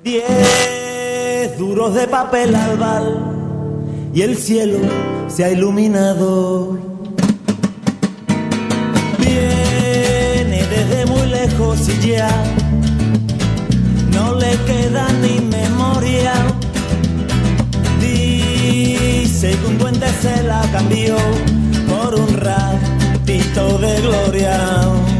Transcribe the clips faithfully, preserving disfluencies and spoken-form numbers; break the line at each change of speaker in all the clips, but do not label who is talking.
Diez duros de papel albal y el cielo se ha iluminado. Viene desde muy lejos y ya no le queda ni memoria. Dice que un duende se la cambió por un ratito de gloria.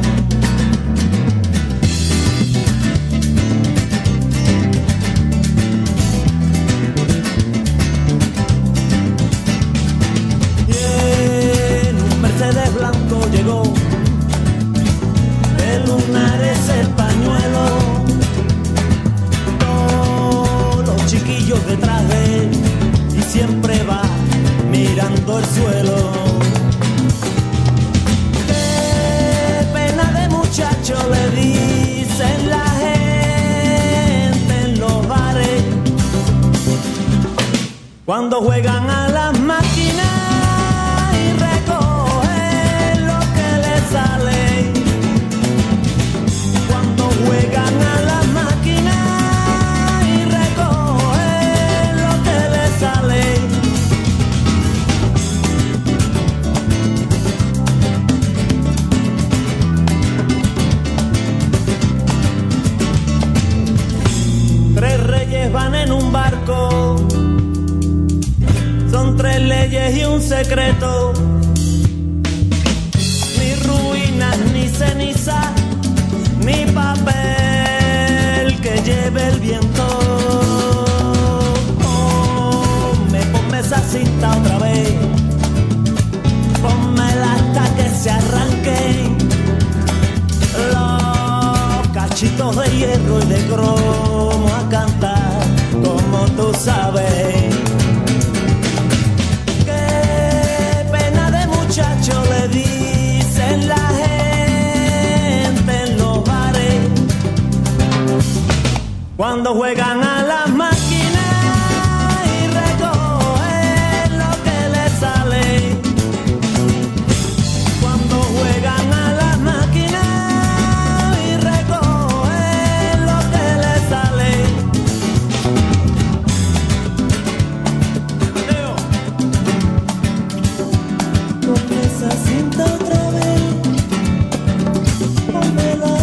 Mercedes blanco llegó, de lunares el pañuelo, todos los chiquillos detrás de él y siempre va mirando el suelo. Qué pena de muchacho le dicen la gente en los bares cuando juegan a las máquinas. Sale cuando juegan a la máquina y recogen lo que les sale. Tres reyes van en un barco, son tres leyes y un secreto. Ni ceniza, ni papel que lleve el viento. Ponme, ponme esa cinta otra vez, pónmela hasta que se arranquen los cachitos de hierro y de cromo a cantar como tú sabes. Qué pena de muchacho le dicen la gente cuando juegan a las máquinas y recogen lo que les sale. Cuando juegan a las máquinas y recogen lo que les sale. Leo. Con esa cinta otra vez, pónmela.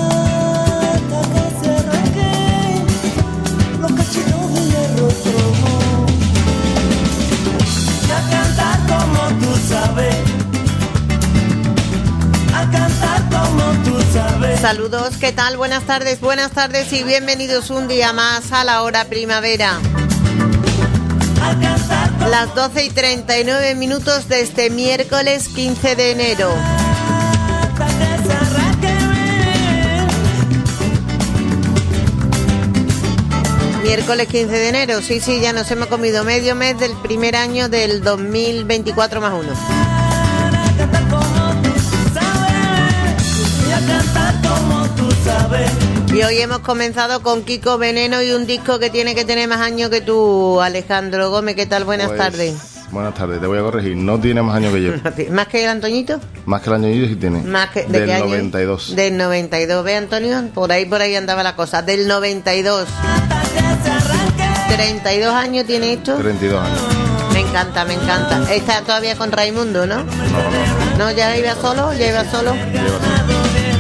Saludos, ¿qué tal? Buenas tardes, buenas tardes y bienvenidos un día más a la hora primavera. Las doce y treinta y nueve minutos de este miércoles quince de enero. Miércoles quince de enero, sí, sí, ya nos hemos comido medio mes del primer año del dos mil veinticuatro más uno. Y hoy hemos comenzado con Kiko Veneno y un disco que tiene que tener más años que tú, Alejandro Gómez. ¿Qué tal? Buenas pues, tardes.
Buenas tardes, te voy a corregir. No tiene más años que yo.
¿Más que el Antoñito?
Más que el Antoñito sí tiene.
¿Más que, ¿De
Del
qué año?
noventa y dos.
Del noventa y dos. ¿Ve, Antonio? Por ahí, por ahí andaba la cosa. Del noventa y dos. ¿treinta y dos años tiene esto?
treinta y dos años.
Me encanta, me encanta. Está todavía con Raimundo, ¿no?
No, no.
¿No? ¿Ya iba solo? ¿Ya iba solo?
Lleva solo.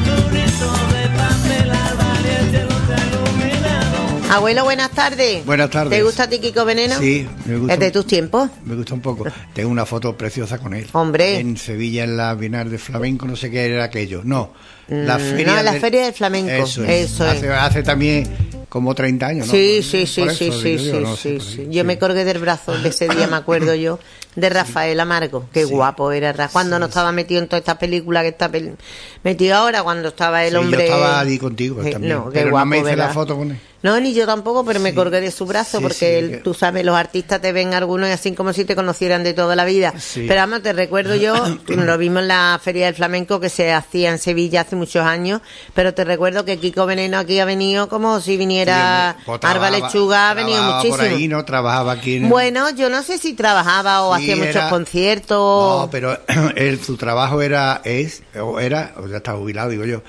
Abuelo, buenas tardes.
Buenas tardes.
¿Te gusta a ti Kiko Veneno?
Sí, me gusta.
¿Es de tus tiempos?
Me gusta un poco. Tengo una foto preciosa con él.
Hombre.
En Sevilla, en la Bienal de Flamenco, no sé qué era aquello. No, la
mm,
feria
No, la
del...
Feria del Flamenco. Eso es. Eso es.
Hace, hace también como treinta años, ¿no?
Sí, sí, sí,
Por
sí,
eso,
sí,
digo
sí,
yo, no
sí,
sé,
sí.
ahí,
Yo
sí.
me colgué del brazo de ese día, me acuerdo yo, de Rafael Amargo. Qué
Sí.
guapo era. Ra- Cuando
Sí,
no estaba metido en todas estas películas que está pel- metido ahora, cuando estaba el
Sí,
hombre...
yo estaba allí contigo
Eh,
también,
no, qué
pero
guapo,
no me hice
¿verdad?
la foto con él.
No, ni yo tampoco, pero me
Sí.
colgué de su brazo
Sí,
porque
sí,
él,
que-
tú sabes, los artistas te ven algunos y así como si te conocieran de toda la vida.
Sí.
Pero vamos, te recuerdo yo, lo vimos en la Feria del Flamenco que se hacía en Sevilla hace muchos años, pero te recuerdo que Kiko Veneno aquí ha venido como si viniera
Sí, pues,
Arba
trabajaba-
Lechuga, ha venido
trabajaba
muchísimo.
por ahí, ¿no? Trabajaba aquí en el...
Bueno, yo no sé si trabajaba o
Sí,
hacía muchos
era-
conciertos.
No, pero él, su trabajo era, es, o era, o ya está jubilado, digo yo,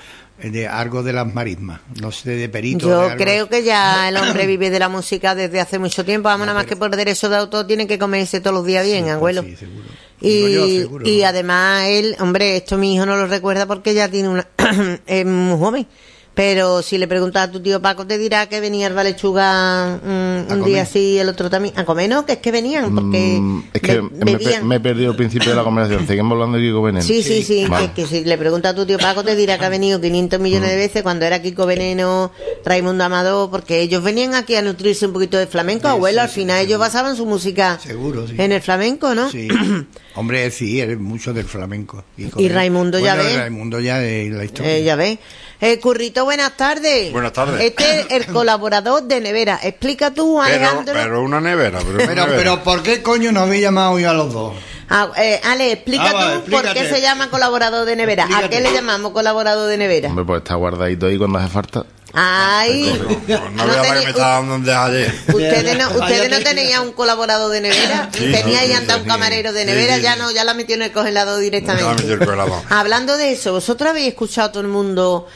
de algo de las marismas, no sé, de perito.
Yo
de algo
creo
así.
que ya el hombre vive de la música desde hace mucho tiempo. Vamos, nada más que por derecho de autor tiene que comerse todos los días bien,
Sí,
abuelo.
pues sí, seguro. Digo
Y,
yo, seguro,
y
¿no?
además él, hombre, esto mi hijo no lo recuerda porque ya tiene una es muy joven. Pero si le preguntas a tu tío Paco te dirá que venía el Valechuga mm, un
comer.
día así y el otro también. A comer, ¿no? Que es que venían, porque
Mm, es que
be-
me, pe-
bebían.
me he perdido el principio de la conversación. Seguimos hablando de Kiko Veneno.
Sí, sí, sí,
Vale.
que, que si le preguntas a tu tío Paco te dirá que ha venido quinientos millones de veces cuando era Kiko Veneno, Raimundo Amador, porque ellos venían aquí a nutrirse un poquito de flamenco, abuelo, al final ellos basaban su música
Seguro, sí.
en el flamenco, ¿no?
Sí. Hombre, sí, eres mucho del flamenco. con
Y
él-
Raimundo ya
bueno,
ves.
Raimundo ya de la historia.
Eh, ya ves. Eh, Currito, buenas tardes.
Buenas tardes.
Este es el colaborador de Nevera. Explica tú,
Pero,
Alejandro.
pero una nevera. Pero, una
Pero,
nevera.
pero, ¿por qué coño no habéis llamado hoy a los dos?
Ah, eh, Ale, explica
Ah, vale,
tú por qué
explícate.
se llama colaborador de Nevera. ¿A
Explícate.
qué le llamamos colaborador de Nevera?
Hombre, pues está guardadito ahí cuando hace falta.
Ay,
Pues no veas la que me está dando desde ayer.
Ustedes no, ustedes no tenían un colaborador de nevera,
Sí,
teníais
sí,
hasta
sí,
un
sí.
camarero de
Sí,
nevera,
sí,
ya
sí.
no, ya la metió en el congelador
Ya
directamente.
la metió en el congelador.
Hablando de eso, vosotros habéis escuchado todo el mundo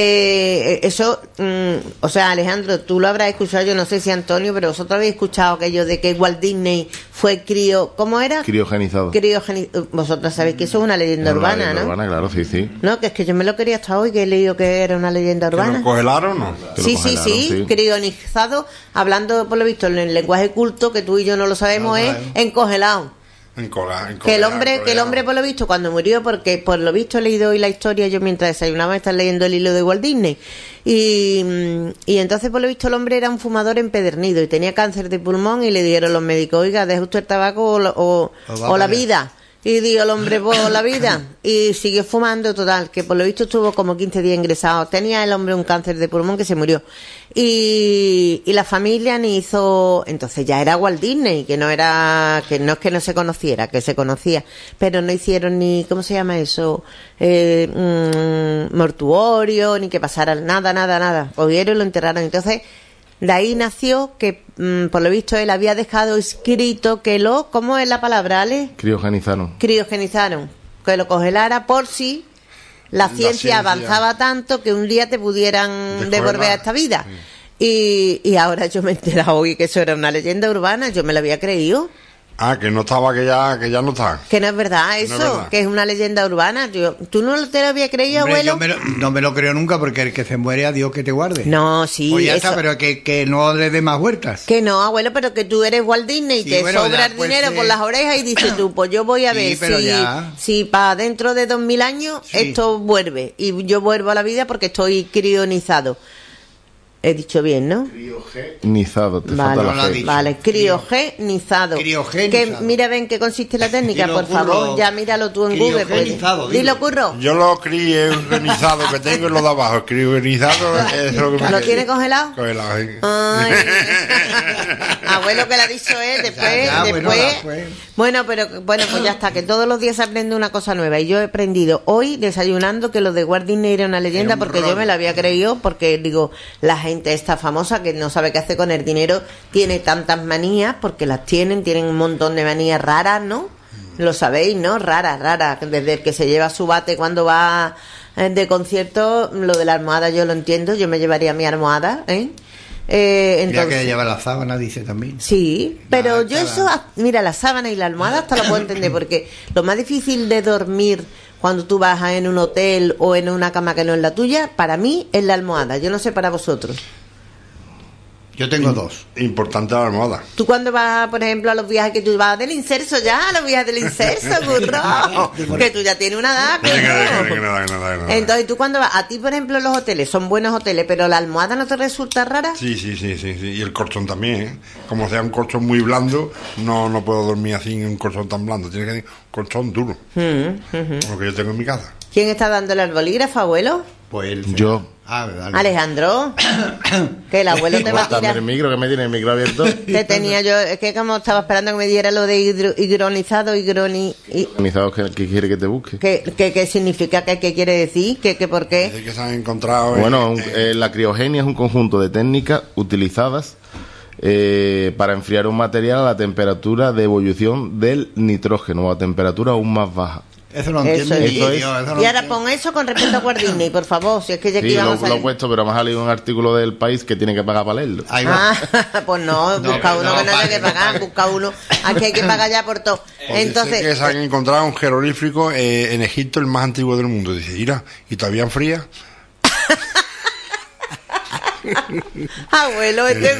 eh, eso, mm, o sea, Alejandro, tú lo habrás escuchado, yo no sé si Antonio, pero vosotros habéis escuchado aquello de que Walt Disney fue crío, ¿cómo era?
Criogenizado.
Criogeni- Vosotros sabéis que eso es una leyenda
Es una
urbana,
leyenda
¿no?
urbana, claro, sí, sí.
No, que es que yo me lo quería hasta hoy, que he leído que era una leyenda
¿Que
urbana.
nos congelaron o no?
Que lo
Sí, sí,
congelaron,
sí,
sí.
crionizado, hablando por lo visto en el lenguaje culto, que tú y yo no lo sabemos,
No
es
sabemos.
encongelado.
En cola, en
Que el
Corea,
hombre,
en
que el
Corea.
hombre por lo visto cuando murió, porque por lo visto he leído hoy la historia, yo mientras desayunaba estaba leyendo el hilo de Walt Disney, y, mm, y entonces por lo visto el hombre era un fumador empedernido y tenía cáncer de pulmón y le dijeron los médicos, oiga, deje usted el tabaco o, lo- o,
O va
o la
para allá.
vida. Y dijo el hombre, pues la vida. Y siguió fumando, total, que por lo visto estuvo como quince días ingresado. Tenía el hombre un cáncer de pulmón que se murió. Y, y la familia ni hizo... Entonces ya era Walt Disney, que no era... Que no es que no se conociera, que se conocía. Pero no hicieron ni... ¿Cómo se llama eso? Eh, mm, mortuorio, ni que pasara nada, nada, nada. Cogieron y lo enterraron. Entonces... De ahí nació que, mm, por lo visto, él había dejado escrito que lo... ¿Cómo es la palabra, Ale?
Criogenizaron.
Criogenizaron, que lo congelara por si la,
La
ciencia,
ciencia.
avanzaba tanto que un día te pudieran
Descongelar.
devolver a esta vida. Y, y ahora yo me he enterado hoy que eso era una leyenda urbana, yo me lo había creído.
Ah, que no estaba, que ya, que ya no está.
Que no es verdad
No
eso,
es verdad.
que es una leyenda urbana. Yo, ¿tú no te lo habías creído,
Hombre,
abuelo?
yo me lo- no me lo creo nunca porque el que se muere a Dios que te guarde.
No, sí,
Pues ya
eso-
está, pero que, que no le dé más vueltas.
Que no, abuelo, pero que tú eres Walt Disney y
Sí,
te
bueno,
sobra
ya,
el
pues,
dinero
eh.
por las orejas y dices tú, pues yo voy a
Sí,
ver
pero
si,
ya.
si para dentro de dos mil años
Sí.
esto vuelve y yo vuelvo a la vida porque estoy crionizado. He dicho bien, ¿no?
Nizado, te
Vale,
falta
No lo
la
ha
G.
dicho.
vale, criogenizado.
Criogenizado.
Que mira, ven qué consiste la técnica,
Dilo,
por
Curro.
favor, ya míralo tú en Google. pues.
Criogenizado,
Dilo,
dilo.
Curro.
Yo lo criogenizado que tengo en lo de abajo. Criogenizado es lo que me
¿Lo
quedé.
tiene congelado?
Congelado, sí.
Ay. Abuelo, que le ha dicho él después,
Ya, ya, bueno,
después.
después.
Bueno, pero bueno, pues ya está, que todos los días se aprende una cosa nueva. Y yo he aprendido hoy desayunando que lo de Walt Disney era una leyenda
Era un
porque yo
rollo.
me la había creído, porque digo, la gente esta famosa que no sabe qué hacer con el dinero tiene tantas manías, porque las tienen, tienen un montón de manías raras, ¿no? Lo sabéis, ¿no? Raras, raras. Desde el que se lleva su bate cuando va eh, de concierto, lo de la almohada yo lo entiendo, yo me llevaría mi almohada, ¿eh? Eh,
Mira
entonces,
que lleva la sábana, dice también.
sí, pero
Ah,
yo
cada-
eso, ah, mira, la sábana y la almohada hasta lo puedo entender, porque lo más difícil de dormir cuando tú vas en un hotel o en una cama que no es la tuya, para mí es la almohada. Yo no sé para vosotros.
Yo tengo dos.
Importante la almohada.
Tú cuando vas, por ejemplo, a los viajes que tú vas del inserso ya, a los viajes del inserso, burro, que tú ya tienes una edad,
Que
que
nada, que
no.
nada, que nada, que nada.
Entonces tú cuando vas, a ti por ejemplo los hoteles son buenos hoteles, pero la almohada no te resulta rara.
Sí, sí, sí, sí, sí. Y el colchón también, ¿eh? Como sea un colchón muy blando, no, no puedo dormir así en un colchón tan blando. Tiene que ser un colchón duro. Lo que yo tengo en mi casa.
¿Quién está dándole al bolígrafo, abuelo?
Pues él.
Yo.
Ah, dale.
Alejandro, que el abuelo te va a
Cortando
tirar.
el micro, que me tiene el micro abierto.
Te tenía yo, es que como estaba esperando que me diera lo de hidro, hidronizado, hidroni, y-
Organizados que, que quiere que te busque.
¿qué, qué, qué significa? ¿Qué, qué quiere decir? ¿Qué, qué por qué?
Dice que se han encontrado. en-
Bueno, un-
en-
eh, la criogenia es un conjunto de técnicas utilizadas eh, para enfriar un material a la temperatura de ebullición del nitrógeno o a temperatura aún más baja.
Eso no
Eso
entiende
es.
ni
Eso es.
Dios, eso no
Y ahora
entiende.
pon eso con respecto a Walt Disney, por favor, si es que ya aquí
Sí, lo,
vamos a
lo he
salir.
puesto, pero me ha salido un artículo del País que tiene que pagar para leerlo.
Ahí va.
Ah, pues no,
No,
busca uno
no,
que no haya
vale.
que pagar, busca uno. Aquí hay que pagar ya por todo.
Dice que
Entonces,
se han encontrado un jeroglífico eh, en Egipto, el más antiguo del mundo. Dice, mira, ¿y todavía enfría?
abuelo, ese es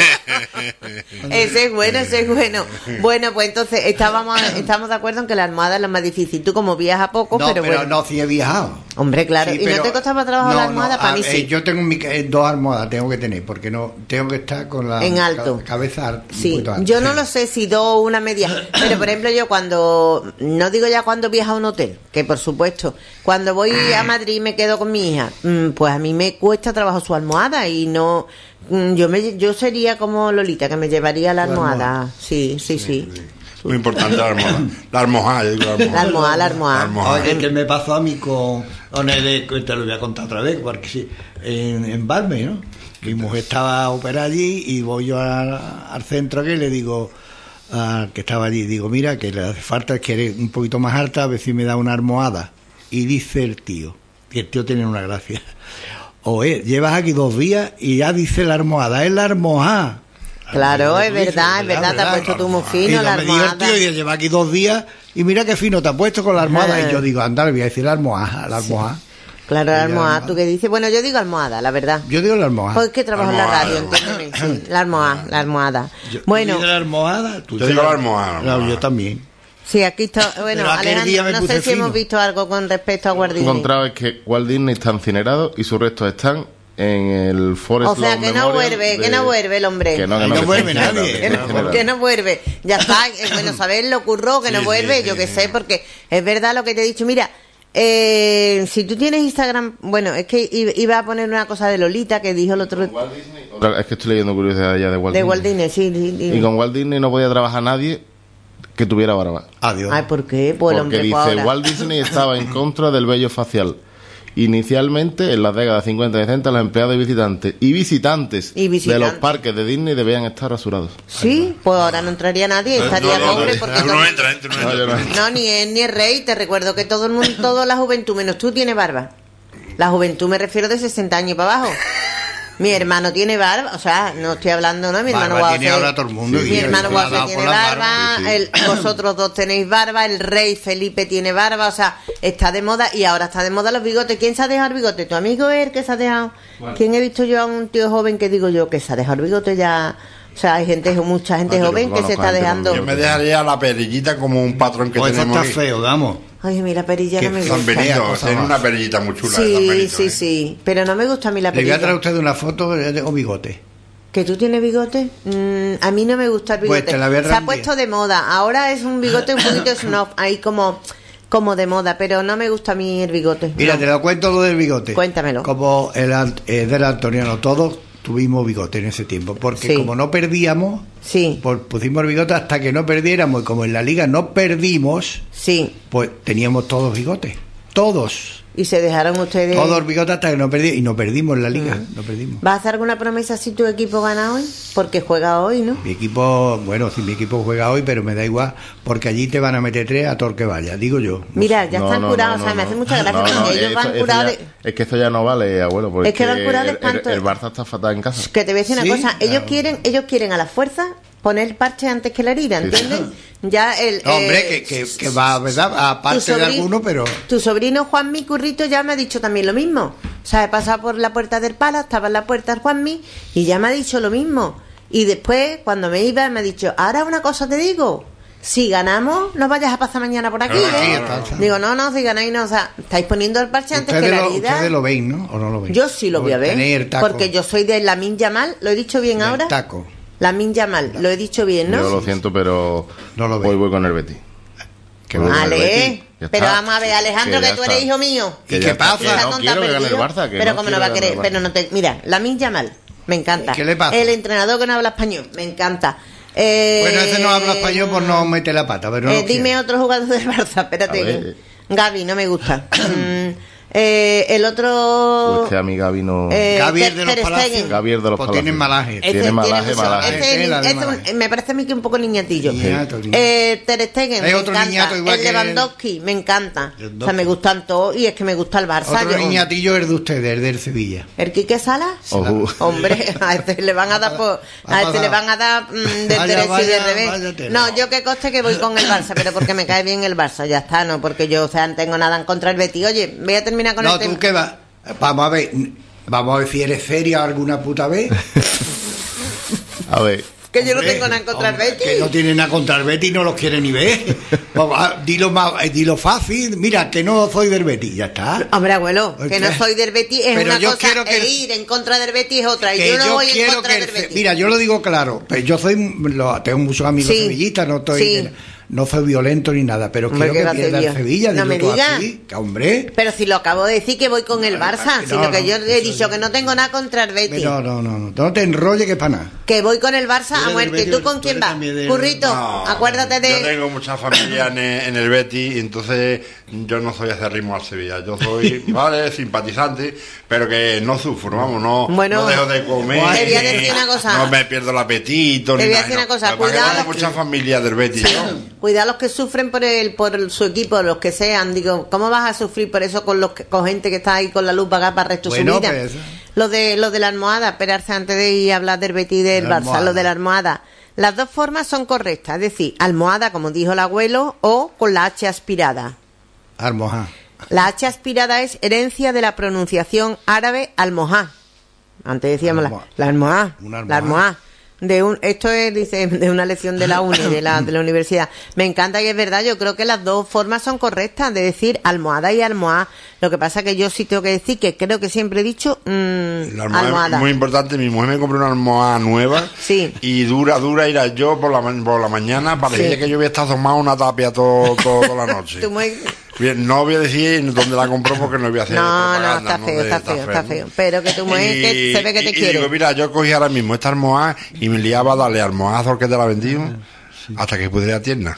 bueno. Ese es bueno, ese es bueno. Bueno, pues entonces estábamos, estamos de acuerdo en que la almohada es lo más difícil. Tú como viajas poco,
No,
pero,
pero,
bueno.
no, sí he viajado.
Hombre, claro.
Sí,
¿Y no
pero-
te costaba trabajo
no,
la
no,
almohada? Para
a-
mí
eh,
sí.
yo tengo mi, eh, dos almohadas, tengo que tener, porque no tengo que estar con la
En alto.
ca- cabeza alta, un
Sí,
poquito alta.
yo no lo sé si dos o una media, pero por ejemplo yo cuando, no digo ya cuando viajo a un hotel, que por supuesto, cuando voy a Madrid y me quedo con mi hija, mm, pues a mí me cuesta trabajo su almohada y no, mm, yo me yo sería como Lolita, que me llevaría la
La
almohada,
almohada.
sí, sí, sí,
Muy importante la almohada. La almohada, yo digo la
la
almohada.
almohada, la
La
almohada.
almohada.
Oye, que me pasó a mí con, con el, que te lo voy a contar otra vez, porque sí, en, en Balme, ¿no? Mi mujer estaba operada allí y voy yo a- al centro que le digo al que estaba allí, digo, mira, que le hace falta, que eres un poquito más alta, a ver si me da una almohada. Y dice el tío, que el tío tiene una gracia, oye, llevas aquí dos días y ya dice la almohada, es la almohada.
Claro, es
Lo dice,
verdad, es verdad, te has puesto tú muy
Y
fino
no
la
me dijo el
almohada.
tío, y lleva aquí dos días y mira qué fino te has puesto con la almohada.
Ah.
Y yo digo, anda, le voy a decir la almohada, la almohada.
Claro, la
Y la
almohada,
almohada.
tú que dices, bueno, yo digo almohada, la verdad.
Yo digo la almohada.
Pues que trabajo en la
Almohada,
radio,
almohada.
entiéndeme, sí, la almohada, la almohada.
Yo- ¿tú
Bueno,
dices la almohada? Tú
Yo
dices
digo la almohada, la
No,
almohada.
yo también.
sí, aquí está, bueno,
Pero aquel día
Alejandro,
me
no
puse
sé si
fino.
hemos visto algo con respecto a
Lo
Walt
que he
Disney.
encontrado es que Walt Disney está incinerado y sus restos están en el Forest
O sea,
Lawn
que no
Memorial
vuelve,
de-
que no vuelve el hombre.
Que no, que
Ahí
no,
no
que
vuelve
está
nadie.
incinerado,
Que
está
no,
incinerado.
que no vuelve. Ya está, es bueno saberlo, curró, que no
Sí,
vuelve,
sí,
yo
sí,
qué
sí.
sé, porque es verdad lo que te he dicho. Mira, eh, si tú tienes Instagram, bueno, es que i- iba a poner una cosa de Lolita que dijo el otro
Walt Disney, otra- es que estoy leyendo curiosidades ya de Walt
de
Disney.
Walt Disney, sí, sí, sí.
Y con Walt Disney no podía trabajar nadie que tuviera barba.
Adiós.
Ay, ¿por qué? Pues el
Porque
hombre
dice,
pues ahora-
Walt Disney estaba en contra del vello facial. Inicialmente, en las décadas cincuenta y sesenta, los empleados y visitantes y visitantes,
Y visitantes.
de los parques de Disney debían estar rasurados.
Sí, pues ahora no entraría nadie, estaría
No, no,
pobre
no,
porque
tú
todo-
no entras, tú no
No, yo
entras.
no.
no, ni es ni es rey, te recuerdo que todo el mundo, toda la juventud, menos tú, tiene barba. La juventud me refiero de sesenta años para abajo. Mi hermano tiene barba, o sea, no estoy hablando, ¿no? Mi hermano
Barba
Guauce-
tiene ahora todo el mundo,
Mi
y
hermano
el
Guauce
lado
tiene
por la
barba,
barba,
sí, sí.
el- vosotros dos tenéis barba, el rey Felipe tiene barba, o sea, está de moda y ahora está de moda los bigotes. ¿Quién se ha dejado el bigote? ¿Tu amigo es el que se ha dejado? ¿Quién he visto yo a un tío joven que digo yo que se ha dejado el bigote ya? O sea, hay gente, mucha gente
Ah, yo
joven que
conozco
se está
gente con
dejando.
Yo me dejaría la perillita como un patrón que
Pues eso
tenemos
está
aquí.
feo, vamos.
Ay, mira, perilla
Que
no me
San
gusta.
San Benito,
cosa
tiene
más.
una perillita muy chula. San
Sí,
Benito,
sí,
¿eh?
sí, pero no me gusta a mí la
Le voy a traer a
perilla.
usted una foto de de- o bigote.
¿Que tú tienes bigote? Mm, a mí no me gusta el bigote.
Pues te la voy a
Se ha
traer un
puesto
día.
de moda. Ahora es un bigote un poquito snob, ahí como, como de moda, pero no me gusta a mí el bigote.
Mira,
no.
te lo cuento lo del bigote.
Cuéntamelo.
Como el ant- eh, del Antoniano, todos tuvimos bigote en ese tiempo. Porque
Sí.
como no perdíamos,
Sí,
pues pusimos el bigote hasta que no perdiéramos. Y como en la liga no perdimos,
sí.
pues teníamos todos bigotes. Todos.
Y se dejaron ustedes.
Todos los bigotes hasta que no perdimos. Y no perdimos en la liga. No perdimos.
¿Vas a hacer alguna promesa si tu equipo gana hoy? Porque juega hoy, ¿no?
Mi equipo, bueno, si mi equipo juega hoy, pero me da igual, porque allí te van a meter tres a todo el que vaya, digo yo. No
Mira, ya
No,
están
no,
curados,
no,
o sea,
no,
me
no.
hace mucha gracia
No,
porque
no,
ellos
eso-
van
eso
curados
ya-
de...
Es que esto ya no vale, abuelo, porque
Es que van curados de
el-
espanto.
el, el Barça está fatal en casa.
Que te voy a decir
Sí,
una cosa, ellos
claro.
quieren, ellos quieren a la fuerza poner el parche antes que la herida,
Sí,
¿entiendes?
sí.
Ya el
No, hombre,
eh,
que, que, que va, ¿verdad?
tu
Aparte de
sobrin-
alguno, pero...
Tu sobrino Juanmi Currito ya me ha dicho también lo mismo. O sea, he pasado por la puerta del Pala, estaba en la puerta del Juanmi y ya me ha dicho lo mismo. Y después, cuando me iba, me ha dicho, ahora una cosa te digo, si ganamos, no vayas a pasar mañana por aquí,
Ah, sí,
¿eh?
está, está.
Digo, no, no, si ganáis no, o sea, estáis poniendo el parche antes que
Ustedes
la
lo,
herida.
ustedes lo veis, ¿no? ¿O no lo veis?
Yo sí lo voy a ver,
Tenéis el taco.
porque yo soy de Lamine Yamal, lo he dicho bien
Del
ahora.
taco.
Lamine Yamal, lo he dicho bien, ¿no?
Yo lo siento, pero
No lo veo.
hoy voy con el Betis.
Que
Voy
va.
con el
Vale,
Betis. Ya
pero
está.
vamos a ver, Alejandro, que,
ya
tú
está.
eres hijo mío.
Que
¿Y
ya
qué
está,
pasa?
que
Esa
no
tonta
quiero que gane el
perdió,
Barça, que
pero
no
como no
quiero
va a
que
querer,
gane el
pero
Barça.
no te, mira, Lamine Yamal, me encanta.
¿Qué le pasa?
El entrenador que no habla español, me encanta. Eh,
Bueno, ese no habla español, pues no mete la pata, pero no
eh,
lo
dime
quiere.
otro jugador del Barça, espérate.
A ver.
Gaby, no me gusta. Mm, Eh, el otro...
Usted, amiga, vino...
Eh,
Gabriel
Ter-
de los
Ter
Palacios.
Stegen.
Gabriel de los
Pues
Palacios.
tienen malaje.
Ese
Tiene malaje,
mucho-
malaje.
ese-
Tela de
ese un-
malaje.
me parece a mí que un poco niñatillo.
Niñato, niñato.
Eh, Ter Stegen,
Es
me
otro
encanta.
niñato igual
el
que
Lewandowski, me encanta. O sea,
Lewandowski.
me gustan todos y es que me gusta el Barça.
Otro
yo-
niñatillo es de ustedes, el del Sevilla.
¿El Quique Salas?
Ojo.
Hombre, a este le van a dar por, a este le van a dar mm, de
Vaya,
derecha y de
vaya,
revés.
vaya tela.
No, yo que coste que voy con el Barça, pero porque me cae bien el Barça, ya está, no porque yo, o sea, no tengo nada en contra del Betis. Oye, voy a terminar con
No,
el tema.
tú qué vas. Vamos a ver. Vamos a ver si eres seria alguna puta vez.
A ver,
Que yo no
Hombre,
tengo nada en contra del
hombre,
Betis.
Que no tiene nada contra el Betis, no los quiere ni ver. Vamos, ah, dilo, más, eh, dilo fácil. Mira, que no soy del Betis, ya está.
Hombre, abuelo, que no
¿Qué?
soy del Betis es
Pero
una
yo
cosa,
quiero que-
e ir en contra del Betis es otra, y
Que
yo no voy en
quiero
contra
que
del
el Ce-
Betis.
Mira, yo lo digo claro, pero yo soy lo- tengo muchos amigos
Sí.
sevillistas, no estoy
Sí.
no soy violento ni nada, pero
Hombre,
quiero
¿qué va
que
a hacer
pierda el
yo?
Sevilla,
No
dilo
me
tú
digas.
así, que hombre.
Pero si lo acabo de decir que voy con el Barça,
no,
sino que
no,
yo he
eso
dicho que no tengo nada contra el Betis.
No, no, no, no, no te enrolles que es para nada.
Que voy con el Barça
Tú eres
a
del
muerte.
Betis,
¿Tú con
tú
quién
eres
vas?
también del-
Currito,
No,
acuérdate de...
Yo tengo mucha familia en el, en el Betis, y entonces yo no soy acerrimo al Sevilla. Yo soy, vale, simpatizante, pero que no sufro, vamos, no,
Bueno,
no dejo de comer.
te voy a decir una cosa.
No me pierdo el apetito.
Te
ni
voy a
nada,
decir una
no.
cosa,
Lo que pasa es que
cuidado
tengo
los
mucha familia del Betis. ¿no?
Cuidado los que sufren por el por su equipo, los que sean. Digo, ¿cómo vas a sufrir por eso con los que- con gente que está ahí con la luz pagada para el resto de
Bueno,
su vida?
pues-
Lo de lo de la almohada, esperarse antes de ir a hablar del Betis y del
La
Barça,
almohada.
lo de la almohada. Las dos formas son correctas, es decir, almohada, como dijo el abuelo, o con la H aspirada.
Almohad.
La H aspirada es herencia de la pronunciación árabe almohad. Antes decíamos la,
Almohad.
la almohad.
Una almohad.
La almohad. De un, esto es, dice, de una lección de la uni, de la, de la universidad. Me encanta y es verdad, yo creo que las dos formas son correctas de decir almohada y almohad. Lo que pasa que yo sí tengo que decir que creo que siempre he dicho mmm,
La almohada,
almohada.
es muy importante. Mi mujer me compró una almohada nueva.
Sí.
Y dura, dura ir a yo por la, ma- por la mañana. Parecía
Sí.
que yo había estado asomado una tapia todo, todo- toda la noche.
Tú muy-
Bien, no voy a decir dónde la compró porque no voy a hacer
No, no,
propaganda,
está feo,
De-
está feo, está feo. Pero que tu mujer que se ve que te
y- y
quiere.
digo, mira, yo cogí ahora mismo esta almohada y me liaba a darle almohadazo al que te la vendió hasta que pude ir a la tienda.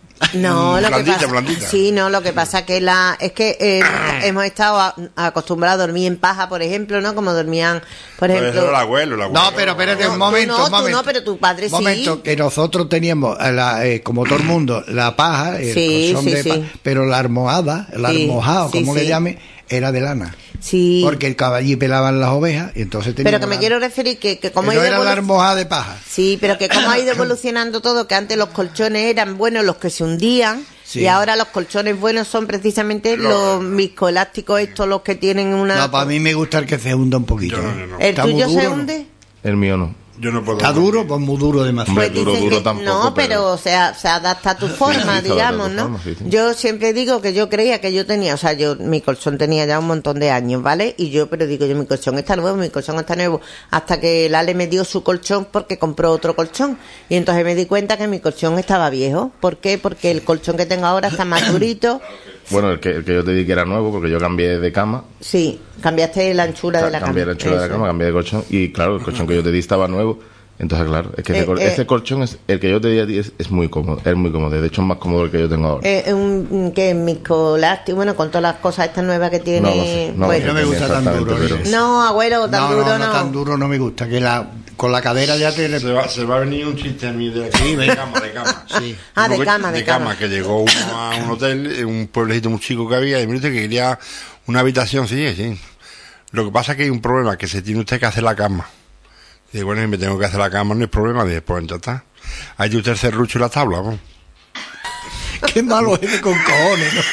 No, lo que
Blandita,
pasa,
blandita.
sí, no, lo que pasa que la es que eh, hemos estado a- acostumbrados a dormir en paja, por ejemplo, ¿no? Como dormían, por
Pero
ejemplo.
eso era el abuelo, el abuelo.
No, pero espérate
No,
un
tú
momento,
no,
un
tú
momento.
no, pero tu padre sí.
momento, que nosotros teníamos, eh, la, eh, como todo el mundo, la paja, el
Sí,
colchón
sí,
de
sí.
paja, pero la almohada, el
Sí,
almojado,
sí,
como
sí.
le llame, era de lana.
Sí.
Porque el caballí pelaban las ovejas y entonces
Pero
teníamos
que me
la-
quiero referir que, que como
que no
ha ido
era la
evolu-
almohada de paja.
Sí, pero que como ha ido evolucionando todo, que antes los colchones eran buenos los que se hundían
Sí.
y ahora los colchones buenos son precisamente los viscoelásticos estos los que tienen una...
No, para mí me gusta el que se hunda un poquito.
Yo no,
¿eh?
yo no.
¿El
Está muy
tuyo se
duro, ¿no?
hunde?
el mío no.
Yo no puedo.
Está duro, pues muy duro demasiado.
Hombre,
Pues
duro,
dicen
duro
que-
tampoco,
no, pero,
pero-
o sea, se adapta a tu forma,
sí, se adapta a
digamos,
tu
¿no?
forma, sí, sí.
Yo siempre digo que yo creía que yo tenía, o sea, yo mi colchón tenía ya un montón de años, ¿vale? Y yo, pero digo yo, mi colchón está nuevo, mi colchón está nuevo, hasta que Lale me dio su colchón porque compró otro colchón. Y entonces me di cuenta que mi colchón estaba viejo. ¿Por qué? Porque el colchón que tengo ahora está más durito.
Bueno, el que, el que yo te di que era nuevo, porque yo cambié de cama.
Sí, cambiaste la anchura de la
cambié
cama.
la anchura de la
Eso.
cama, cambié de colchón. Y claro, el colchón que yo te di estaba nuevo. Entonces, claro, es que ese,
Eh,
col-
eh.
ese colchón, es el que yo te di a ti es, es muy cómodo. Es muy cómodo. De hecho, es más cómodo el que yo tengo ahora.
Eh, un, que miscolástico, bueno, con todas las cosas estas nuevas que tiene.
No lo sé, no lo
bueno.
No me gusta tan
exactamente,
duro.
pero-
¿eh?
No, abuelo, tan
no,
duro
no,
no.
no, tan duro no me gusta. Que la con la cadera ya te...
Se va, se va a venir un chiste a mí de,
Sí,
de
ven.
cama, de cama.
Sí.
Ah, de
Uno que-
cama, de cama.
que llegó uno a un hotel, en un pueblecito muy chico que había, y me dice que quería una habitación, sí, sí. Lo que pasa es que hay un problema, que se tiene usted que hacer la cama. Y bueno, y me tengo que hacer la cama, no hay problema, y después ya está. Hay usted el serrucho y la tabla, ¿no?
Qué malo es con cojones, ¿no?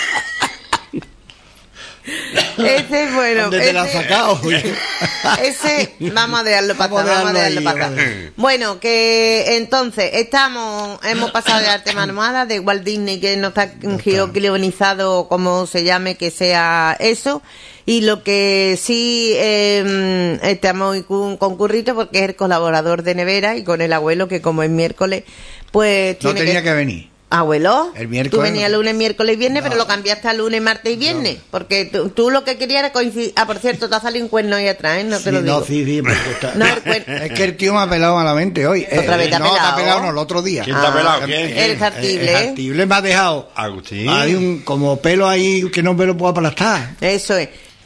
Ese, bueno.
¿Dónde te la has
ese-
sacado?
Ese, vamos a dejarlo para
Vamos
atrás,
a
vamos a
dejarlo
dejarlo
ahí,
para atrás. Bueno, que entonces, estamos, hemos pasado ya al tema almohada de Walt Disney, que no está geoclonizado, como se llame, que sea eso. Y lo que sí, eh, estamos con, con Currito, porque es el colaborador de Nevera, y con el abuelo, que como es miércoles, pues
No
tiene
tenía que venir.
Abuelo,
El miércoles
tú venías
no.
lunes, miércoles y viernes,
No.
pero lo cambiaste a lunes, martes y viernes. Porque tú, tú lo que querías era coincidir. Ah, por cierto, te ha salido un cuerno ahí atrás, ¿eh? No te
Sí,
lo digo.
no, sí, sí, me gusta.
No, el cuer-
Es que el tío me ha pelado malamente hoy.
Otra vez te ha
no, te
pelado.
ha pelado no, el otro día.
¿Quién te ha pelado?
Ah,
¿Quién?
eres artible,
El
¿eh?
artible me ha dejado.
Agustín.
Hay un como pelo ahí que no me lo puedo aplastar.
Eso es.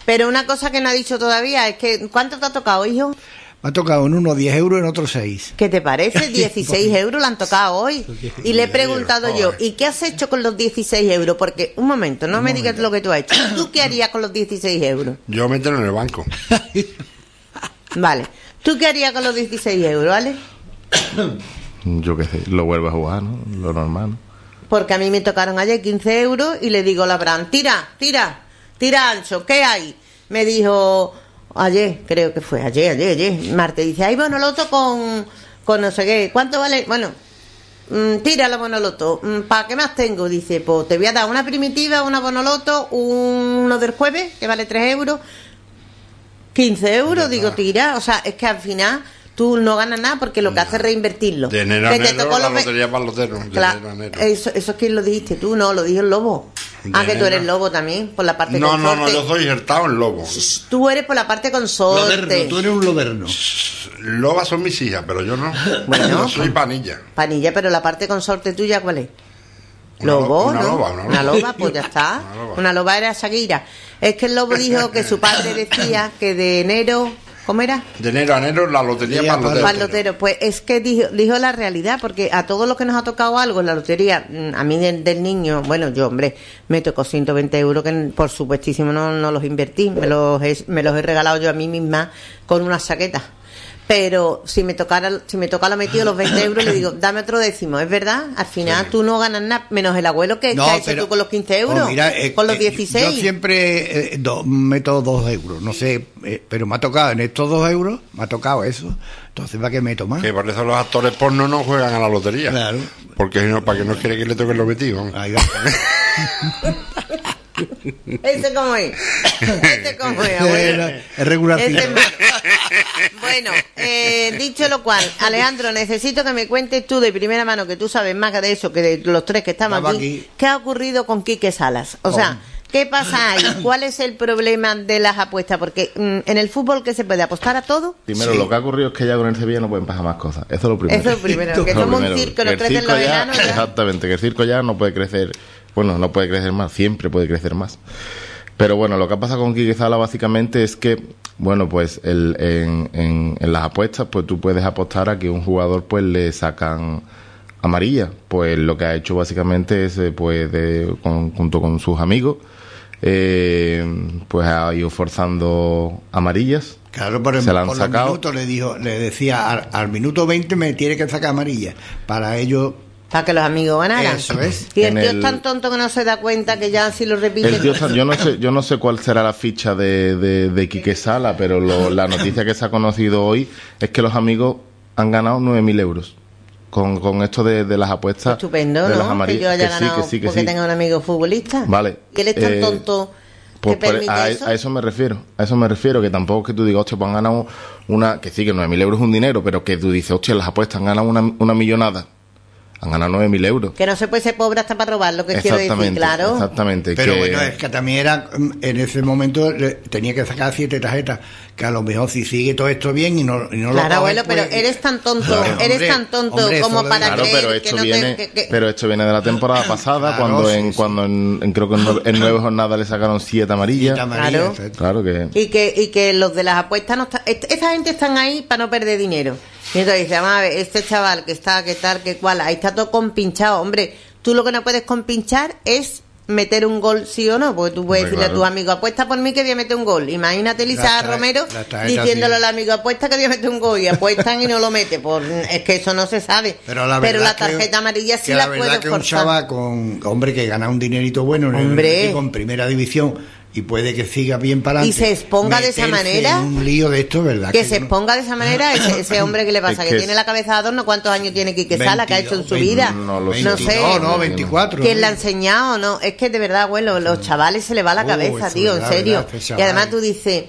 Pero una cosa que no ha dicho todavía es que, ¿cuánto te ha tocado, hijo?
Me ha tocado en uno diez euros, en otro seis.
¿Qué te parece? dieciséis euros le han tocado hoy. Y le he preguntado yo, ¿y qué has hecho con los dieciséis euros? Porque, un momento, no me digas lo que tú has hecho. ¿Tú qué harías con los dieciséis euros?
Yo meterlo en el banco.
Vale. ¿Tú qué harías con los dieciséis euros, vale?
Yo qué sé, lo vuelvo a jugar, ¿no? Lo normal, ¿no?
Porque a mí me tocaron ayer quince euros y le digo a Labran, tira, tira, tira ancho, ¿qué hay? Me dijo, ayer, creo que fue, ayer, ayer, ayer, martes, dice, hay bonoloto con, con no sé qué, ¿cuánto vale? Bueno, mmm, tira la bonoloto, mmm, ¿para qué más tengo? Dice, pues te voy a dar una primitiva, una bonoloto, uno del jueves, que vale tres euros, quince euros, digo, tira, o sea, es que al final... Tú no ganas nada porque lo que haces es reinvertirlo.
De enero a
Que te
enero,
tocó
la
los ve-
lotería para los dedos. De
Claro,
enero a enero.
eso, eso es que lo dijiste tú, no, lo dijo el lobo. Ah, que tú
enero.
eres lobo también, por la parte
No,
con
no, no,
sorte.
yo soy injertado en lobo.
Tú eres por la parte con sorte.
Loberno, tú eres un loberno.
Lobas son mis hijas, pero yo no.
Bueno.
Yo soy panilla.
Panilla, pero la parte con sorte tuya, ¿cuál es?
Una
Lobo,
lo- una
¿no?
loba, una
Una
loba.
loba, pues ya está.
Una loba.
Una loba era Shakira. Es que el lobo dijo que su padre decía que de enero... ¿Cómo era?
De enero a enero la lotería
Sí,
para los
para
Para el
dedos.
lotero, pues es que dijo, dijo la realidad, porque a todos los que nos ha tocado algo en la lotería, mm, a mí del, del niño, bueno, yo, hombre, me tocó ciento veinte euros, que por supuestísimo no, no los invertí, me los, he, me los he regalado yo a mí misma con unas saquetas. Pero si me tocara, si me toca lo metido los veinte euros, le digo, dame otro décimo, ¿es verdad? Al final tú no ganas nada, menos el abuelo que, que ha hecho tú con los quince euros,
oh, mira, eh,
con los
eh,
dieciséis.
Yo siempre eh, do- meto dos euros, no sé, eh, pero me ha tocado en estos dos euros, me ha tocado eso. Entonces, ¿para qué meto más?
Que por eso los actores porno no juegan a la lotería.
Claro.
Porque si no, para que no quiere que le toquen lo metido.
Ahí va.
Ese como es, ese como es, abuelo.
Es regularcito.
Ese es malo. Bueno, eh, dicho lo cual, Alejandro, necesito que me cuentes tú de primera mano, que tú sabes más de eso que de los tres que estamos
Estaba
aquí,
aquí.
¿qué ha ocurrido con Quique Salas? O sea, ¿qué pasa ahí? ¿Cuál es el problema de las apuestas? Porque mm, en el fútbol, ¿qué se puede apostar a todo?
Primero,
Sí.
lo que ha ocurrido es que ya con el Sevilla no pueden pasar más cosas. Eso es lo primero.
Eso es lo primero, que
Lo
somos un
primero,
circo,
que
no
el
crecen
circo
los
ya-
enanos. ya.
Exactamente, que el circo ya no puede crecer. Bueno, no puede crecer más, siempre puede crecer más. Pero bueno, lo que ha pasado con Quique Sala básicamente es que, bueno, pues el, en, en, en las apuestas, pues tú puedes apostar a que un jugador pues le sacan amarilla. Pues lo que ha hecho básicamente es, eh, pues, de, con, junto con sus amigos, eh, pues ha ido forzando amarillas.
Claro, por, el,
Se la han
por los
sacado.
minutos le dijo, le decía, al, al minuto veinte me tiene que sacar amarilla. Para ello,
Para que los amigos ganaran.
Eso es.
Y el
En
tío
el-
es tan tonto que no se da cuenta que ya si lo repite...
El tío está- yo no sé, yo no sé cuál será la ficha de, de, de Quique Sala, pero lo- la noticia que se ha conocido hoy es que los amigos han ganado nueve mil euros con, con esto de, de las apuestas.
Estupendo,
de las
¿no? Que
amarillas.
yo haya
Que sí,
ganado
que sí, que
porque
sí.
tenga un amigo futbolista.
Vale.
Y él es tan
Eh,
tonto
Pues
que
por-
permite
a,
eso.
a eso me refiero, a eso me refiero, que tampoco es que tú digas, hostia, pues han ganado una, que sí, que nueve mil euros es un dinero, pero que tú dices, hostia, las apuestas han ganado una, una millonada, han ganado nueve mil euros.
Que no se puede ser pobre hasta para robar, lo que quiero decir,
Exactamente,
claro.
exactamente.
pero
que-
bueno, es que también era, mm, en ese momento le- tenía que sacar siete tarjetas, que a lo mejor si sigue todo esto bien y no, y no lo
Claro,
coge,
abuelo,
pues,
pero eres tan tonto,
Claro,
eres
hombre,
tan tonto
hombre,
como
eso lo
para
Claro,
creer
pero
que
esto
no
viene,
te... que- que-
pero esto viene de la temporada pasada,
Claro,
cuando
sí,
en,
sí.
cuando en, en- creo que en, nue- en nueve jornadas le sacaron siete amarillas.
siete amarillas,
Claro.
etcétera.
Claro que.
Y que, y que los de las apuestas no están... est- Esta gente están ahí para no perder dinero. Y entonces dice, vamos a ver, este chaval que está, que tal, que cual, ahí está todo compinchado. Hombre, tú lo que no puedes compinchar es meter un gol sí o no, porque tú puedes
Hombre,
decirle
claro.
a tus amigos, apuesta por mí que voy a meter un gol. Imagínate Lisa
La tra-
Romero
la tarjeta
diciéndole
sí.
al amigo, apuesta que voy a meter un gol, y apuestan y no lo mete. Pues es que eso no se sabe.
Pero la, verdad que-
tarjeta amarilla sí
que
la,
la verdad
puedes
que un
forzar.
chaval con hombre que gana un dinerito bueno en el
Hombre.
equipo en primera división y puede que siga bien para adelante
Y se exponga de esa
meterse
manera,
en un lío de esto, ¿verdad?
Que se
uno-
exponga de esa manera, ese, ese hombre que le pasa,
Es
que,
que
tiene
es-
la cabeza de adorno, ¿cuántos años tiene Quique Sala, que ha hecho en su
veintidós,
vida?
no lo sé.
No sé.
veintidós, no, veinticuatro.
¿Quién
¿no?
le ha enseñado? No, es que de verdad, abuelo, los chavales se le va la
Oh,
cabeza,
eso
tío,
es
en
verdad,
serio.
verdad, ese
Y además
chaval.
tú dices,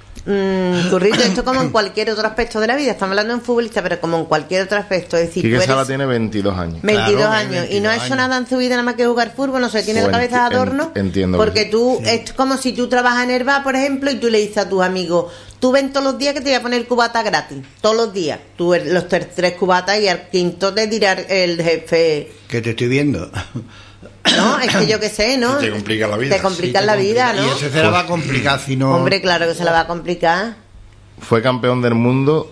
mmm, Currito, esto como en cualquier otro aspecto de la vida, estamos hablando de un futbolista, pero como en cualquier otro aspecto, es decir,
Quique
tú
Sala
eres
tiene veintidós años.
veintidós
Claro,
años y no ha
veintidós
hecho
años.
nada en su vida nada más que jugar fútbol, no sé, tiene
Pues
la cabeza de
enti-
adorno.
en- entiendo
porque
que-
tú, es como si tú trabajas en el bar, por ejemplo, y tú le dices a tus amigos, tú ven todos los días que te voy a poner cubata gratis, todos los días. Tú los ter- tres cubatas y al quinto te dirá el jefe,
que te estoy viendo.
No, es que yo qué sé, ¿no?
Te complica la vida.
Te complica
Sí,
la
te
vida,
complica.
¿no?
Y ese se la va a complicar si no...
Hombre, claro que se la va a complicar.
Fue campeón del mundo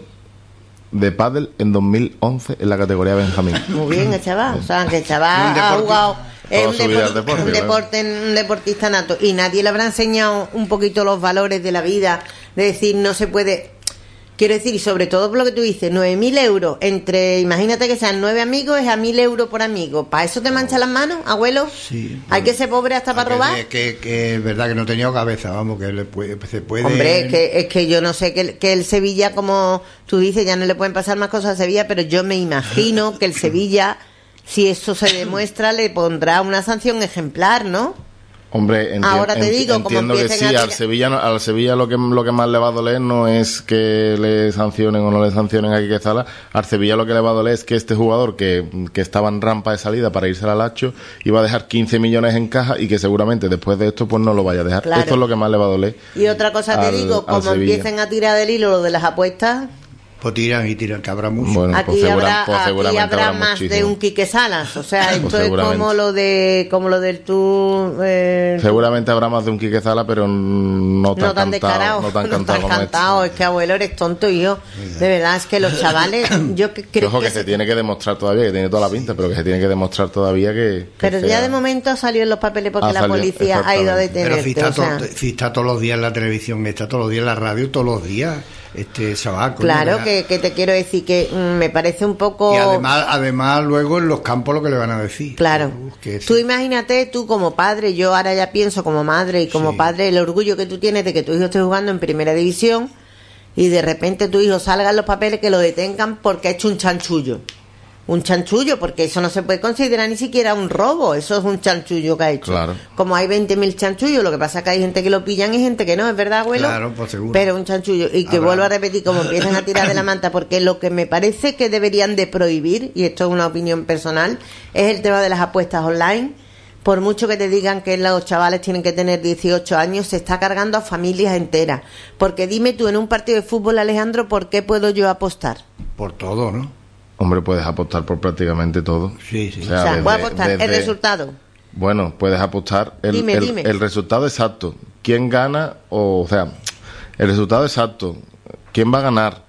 de pádel en dos mil once en la categoría Benjamín.
Muy bien, el chaval. O sea, que el chaval
Un
ha
deporti-
jugado... Es
Toda
un,
su vida al
depor-
deporte,
un,
claro.
deporte, un deportista nato. Y nadie le habrá enseñado un poquito los valores de la vida. De decir, no se puede... Quiero decir, y sobre todo por lo que tú dices, nueve mil euros entre... Imagínate que sean nueve amigos, es a mil euros por amigo. ¿Para eso te manchan las manos, abuelo?
Sí.
¿Hay que ser pobre hasta para
que,
robar?
Que, que, que es verdad que no tenía cabeza, vamos, que le puede, se puede...
Hombre, es que, es que yo no sé que, el- que el Sevilla, como tú dices, ya no le pueden pasar más cosas a Sevilla, pero yo me imagino que el Sevilla, si eso se demuestra, le pondrá una sanción ejemplar, ¿no?
Hombre, enti-
Ahora te
enti-
digo, como
entiendo que
empiecen
sí,
a
al
tirar-
Sevilla, no- al Sevilla lo que lo que más le va a doler no es que le sancionen o no le sancionen a Quique Sala. Al Sevilla lo que le va a doler es que este jugador que, que estaba en rampa de salida para irse al Lacho iba a dejar quince millones en caja y que seguramente después de esto pues no lo vaya a dejar.
Claro.
Esto es lo que más le va a doler.
Y otra cosa te
al-
digo,
al
como
Sevilla.
empiecen a tirar del hilo lo de las apuestas,
Pues tiran y tiran, que habrá mucho.
Bueno,
aquí
pues segura-
habrá,
pues
aquí
seguramente
habrá
habrá
más de
muchísimo.
un Quique Salas. O sea, esto es
seguramente.
como lo de como lo del tú... eh,
Seguramente habrá más de un Quique Sala, pero no tan,
no tan
cantado,
descarado,
no tan cantado como este.
cantado. Es que abuelo eres tonto y yo. De verdad, es que los chavales, yo que
Que
creo
ojo, que
que
se
se-
tiene que demostrar todavía, que tiene toda la pinta, pero que se tiene que demostrar todavía que... que
Pero ya
sea-
de momento salió en los papeles porque
Ha
la
salido,
policía ha ido a
exactamente.
Pero
detenerte.
si está,
o sea,
todo- si está todos los días en la televisión, está todos los días en la radio, todos los días, este chaval. coño,
claro,
¿verdad?
que, que te quiero decir que mm, me parece un poco...
Y además, además luego en los campos lo que le van a decir.
Claro.
Uh, que sí.
Tú imagínate, tú como padre, yo ahora ya pienso como madre y como
Sí.
padre, el orgullo que tú tienes de que tu hijo esté jugando en primera división y de repente tu hijo salga en los papeles que lo detengan porque ha hecho un chanchullo. Un chanchullo, porque eso no se puede considerar ni siquiera un robo, eso es un chanchullo que ha hecho.
Claro.
Como hay veinte mil chanchullos, lo que pasa es que hay gente que lo pillan y gente que no, ¿es verdad, abuelo?
Claro, pues seguro.
Pero un chanchullo. Y que
Habrá.
vuelvo a repetir, como empiezan a tirar de la manta, porque lo que me parece que deberían de prohibir, y esto es una opinión personal, es el tema de las apuestas online. Por mucho que te digan que los chavales tienen que tener dieciocho años, se está cargando a familias enteras. Porque dime tú, en un partido de fútbol, Alejandro, ¿por qué puedo yo apostar?
Por todo, ¿no?
Hombre, puedes apostar por prácticamente todo.
Sí, sí.
O
O
sea,
sea,
desde-
voy a apostar el
desde-
resultado.
Bueno, puedes apostar el,
Dime,
el,
dime.
el resultado exacto. ¿Quién gana? O, o sea, el resultado exacto. ¿Quién va a ganar?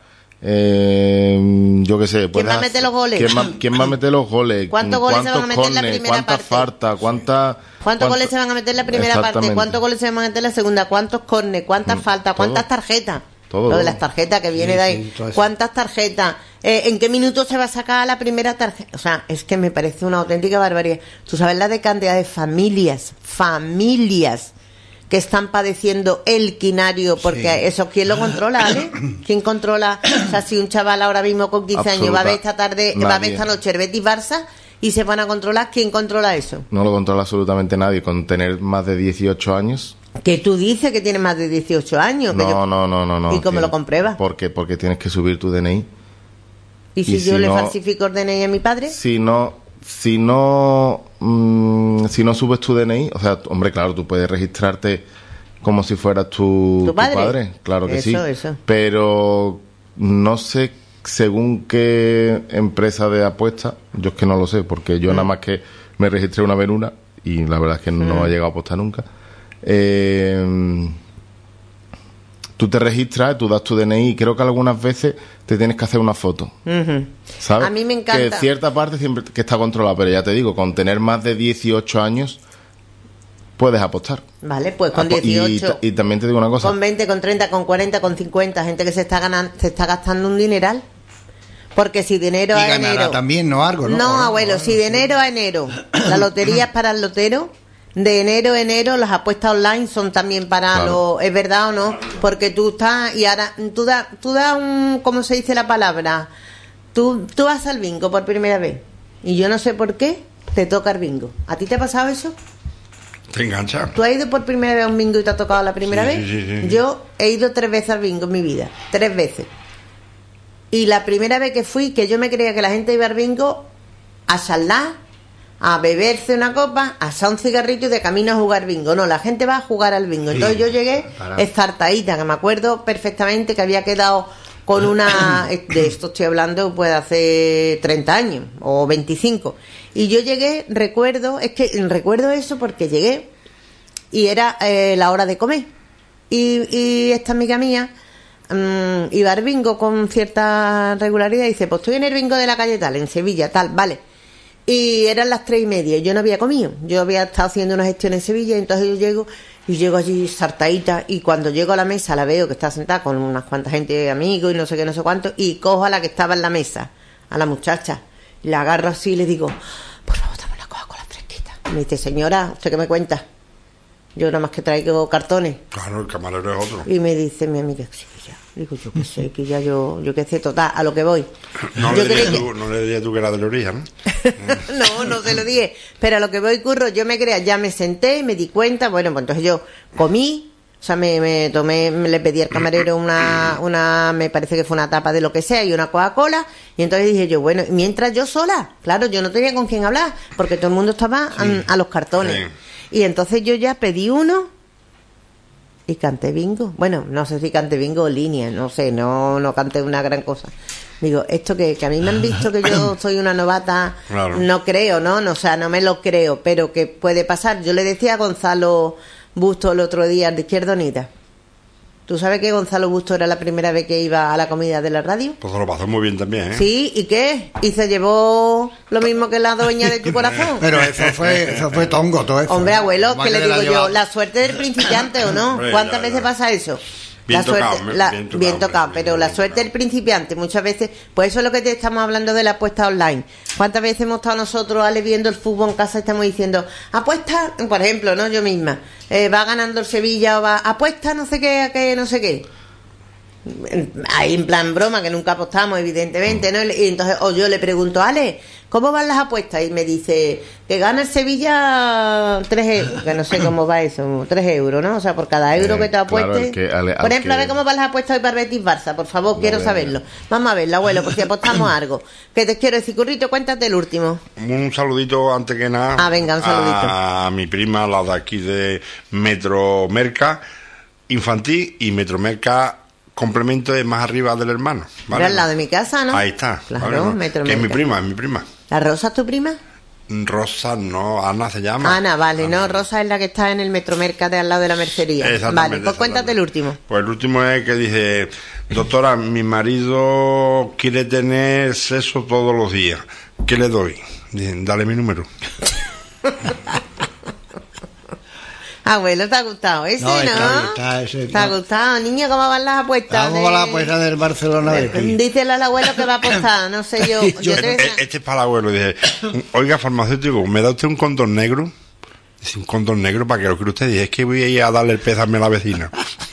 Eh, yo qué sé. puedes
va a meter
hacer-
los goles?
¿Quién va, quién va a meter los goles?
¿Cuántos goles se van a meter en la
corners?
primera
¿Cuántas
parte?
faltas? ¿Cuántas,
¿Cuántos
cuánto-
goles se van a meter en la primera parte?
Exactamente.
¿Cuántos goles se van a meter en la segunda? ¿Cuántos cornes? ¿Cuántas
Mm,
faltas?
todo.
¿Cuántas tarjetas?
Todo,
Lo de
todo.
las tarjetas que viene
Sí,
de ahí.
sí, todo eso.
¿Cuántas tarjetas? Eh, ¿En qué minuto se va a sacar la primera tarjeta? O sea, es que me parece una auténtica barbaridad. Tú sabes la de cantidad de familias, familias que están padeciendo el quinario, porque
Sí.
eso, ¿quién lo controla, Ale? ¿Quién controla? O sea, si un chaval ahora mismo con quince años va a ver esta tarde, va a ver
Nadie.
esta noche el Betis Barça y se van a controlar, ¿quién controla eso?
No lo controla absolutamente nadie. Con tener más de dieciocho años.
Que tú dices que tienes más de dieciocho años. que
No,
yo-
no, no, no, no.
¿Y cómo
que-
lo compruebas?
¿Por qué? Porque tienes que subir tu D N I.
¿Y si
y
yo
si
le
no-
falsifico el D N I a mi padre?
Si no, si no, mm, si no subes tu D N I, o sea, tú- hombre, claro, tú puedes registrarte como si fueras tu,
¿Tu padre?
claro que
Eso,
sí.
eso.
Pero no sé según qué empresa de apuestas, yo es que no lo sé, porque yo
Mm.
nada más que me registré una vez en una y la verdad es que no he llegado a apostar nunca. Eh, tú te registras, tú das tu D N I y creo que algunas veces te tienes que hacer una foto.
Ujú.
¿Sabes?
A mí me encanta.
Que cierta parte siempre que está controlada, pero ya te digo, con tener más de dieciocho años puedes apostar.
Vale, pues con
Apo- y-
dieciocho,
Y, también te digo una cosa.
con veinte, con treinta, con cuarenta, con cincuenta, gente que se está ganando, se está gastando un dineral. Porque si de enero
Y
a
ganará
enero...
también, ¿no? Algo, ¿no?
No,
Algo,
abuelo,
algo,
si de enero a enero la lotería es para el lotero, de enero a enero las apuestas online son también para
Claro.
los... ¿Es verdad o no? Porque tú estás... Y ahora, tú das tú da un... ¿Cómo se dice la palabra? Tú, tú vas al bingo por primera vez. Y yo no sé por qué te toca el bingo. ¿A ti te ha pasado eso?
Te engancha.
¿Tú has ido por primera vez a un bingo y te ha tocado la primera
Sí,
vez?
sí, sí, sí.
Yo he ido tres veces al bingo en mi vida. Tres veces. Y la primera vez que fui, que yo me creía que la gente iba al bingo a charlar, a beberse una copa, a asar un cigarrito y de camino a jugar bingo. No, la gente va a jugar al bingo.
Sí,
Entonces yo llegué
para.
estartaíta, que me acuerdo perfectamente que había quedado con una... De esto estoy hablando pues hace treinta años o veinticinco. Y yo llegué, recuerdo, es que recuerdo eso porque llegué y era eh, la hora de comer. Y, y esta amiga mía um, iba al bingo con cierta regularidad y dice, pues estoy en el bingo de la calle tal, en Sevilla, tal, vale. Y eran las tres y media y yo no había comido. Yo había estado haciendo una gestión en Sevilla y entonces yo llego y llego allí sartaíta y cuando llego a la mesa la veo que está sentada con unas cuantas gente, amigos y no sé qué, no sé cuánto, y cojo a la que estaba en la mesa, a la muchacha, la agarro así y le digo, por favor, dame una Coca-Cola fresquita. Y me dice, señora, ¿usted qué me cuenta? Yo nada más que traigo cartones.
Claro, el camarero es otro.
Y me dice mi amiga, sí, que ya. Digo, yo qué sé, que ya yo, yo qué sé, total, a lo que voy.
No,
yo
le dirías
que...
tú, no le dirías tú que era de la orilla, ¿no?
no, no se lo dije. Pero a lo que voy, curro, yo me creía, ya me senté y me di cuenta, bueno, pues entonces yo comí, o sea, me, me tomé, me le pedí al camarero una, una, me parece que fue una tapa de lo que sea y una Coca-Cola, y entonces dije yo, bueno, mientras yo sola, claro, yo no tenía con quién hablar, porque todo el mundo estaba sí, a, a los cartones. Sí. Y entonces yo ya pedí uno y canté bingo. Bueno, no sé si canté bingo o línea, no sé, no, no canté una gran cosa. Digo, esto que, que a mí me han visto que yo soy una novata, claro. No creo, ¿no? ¿no? O sea, no me lo creo, pero que puede pasar. Yo le decía a Gonzalo Busto el otro día, de Izquierda Unida. ¿Tú sabes que Gonzalo Busto era la primera vez que iba a la comida de la radio?
Pues se lo pasó muy bien también, ¿eh?
Sí, ¿y qué? ¿Y se llevó lo mismo que la dueña de tu corazón?
Pero eso fue, eso fue tongo todo eso.
Hombre, abuelo, ¿qué le digo yo? ¿La suerte del principiante o no? Hombre, ¿cuántas ya, veces ya. pasa eso?
Bien
la
tocado,
suerte, la,
bien tocado,
bien tocado
bien
pero
bien
la
bien
suerte
tocado.
del principiante muchas veces, pues eso es lo que te estamos hablando de la apuesta online. ¿Cuántas veces hemos estado nosotros, Ale, viendo el fútbol en casa, estamos diciendo, apuesta, por ejemplo, no yo misma, eh, va ganando el Sevilla o va, apuesta no sé qué, a qué, no sé qué. Ahí en plan broma, que nunca apostamos, evidentemente, ¿no? Y entonces, o yo le pregunto, Ale, ¿cómo van las apuestas? Y me dice, que gana el Sevilla tres euros, que no sé cómo va eso, tres euros, ¿no? O sea, por cada euro
Eh,
que te apuestes.
claro, que Ale-
por ejemplo, a
que-
ver cómo van las apuestas hoy para Betis Barça, por favor, quiero
vea,
saberlo. Vamos a verlo, abuelo, por si apostamos algo. Que te quiero decir, Currito, cuéntate el último.
Un saludito antes que nada.
Ah, venga, un saludito.
A mi prima, la de aquí de Metro Merca Infantil y Metro Merca Complemento es más arriba del hermano. ¿vale?
Era al lado de mi casa, ¿no?
Ahí está.
Claro,
¿vale? No,
Metro
que es mi
Merca.
prima, es mi prima.
¿La Rosa es tu prima?
Rosa, no, Ana se llama.
Ana, vale,
Ana.
no, Rosa es la que está en el Metromerca de al lado de la mercería.
Exactamente,
Vale, pues cuéntate el último.
Pues el último es que dice, doctora, mi marido quiere tener sexo todos los días. ¿Qué le doy? Dicen, dale mi número.
Abuelo, ¿te ha gustado ese, no?
No, está- está ese,
¿Te ha
no.
gustado? Niño, ¿cómo van las apuestas?
Vamos a la apuesta del Barcelona Betis.
Díselo al abuelo que va a apostar, no sé yo.
Yo-
yo te-
Este, este es para el abuelo. Dice, oiga, farmacéutico, ¿me da usted un condón negro? Dice, un condón negro para que lo que usted dice. Es que voy a ir a darle el pésame a la vecina.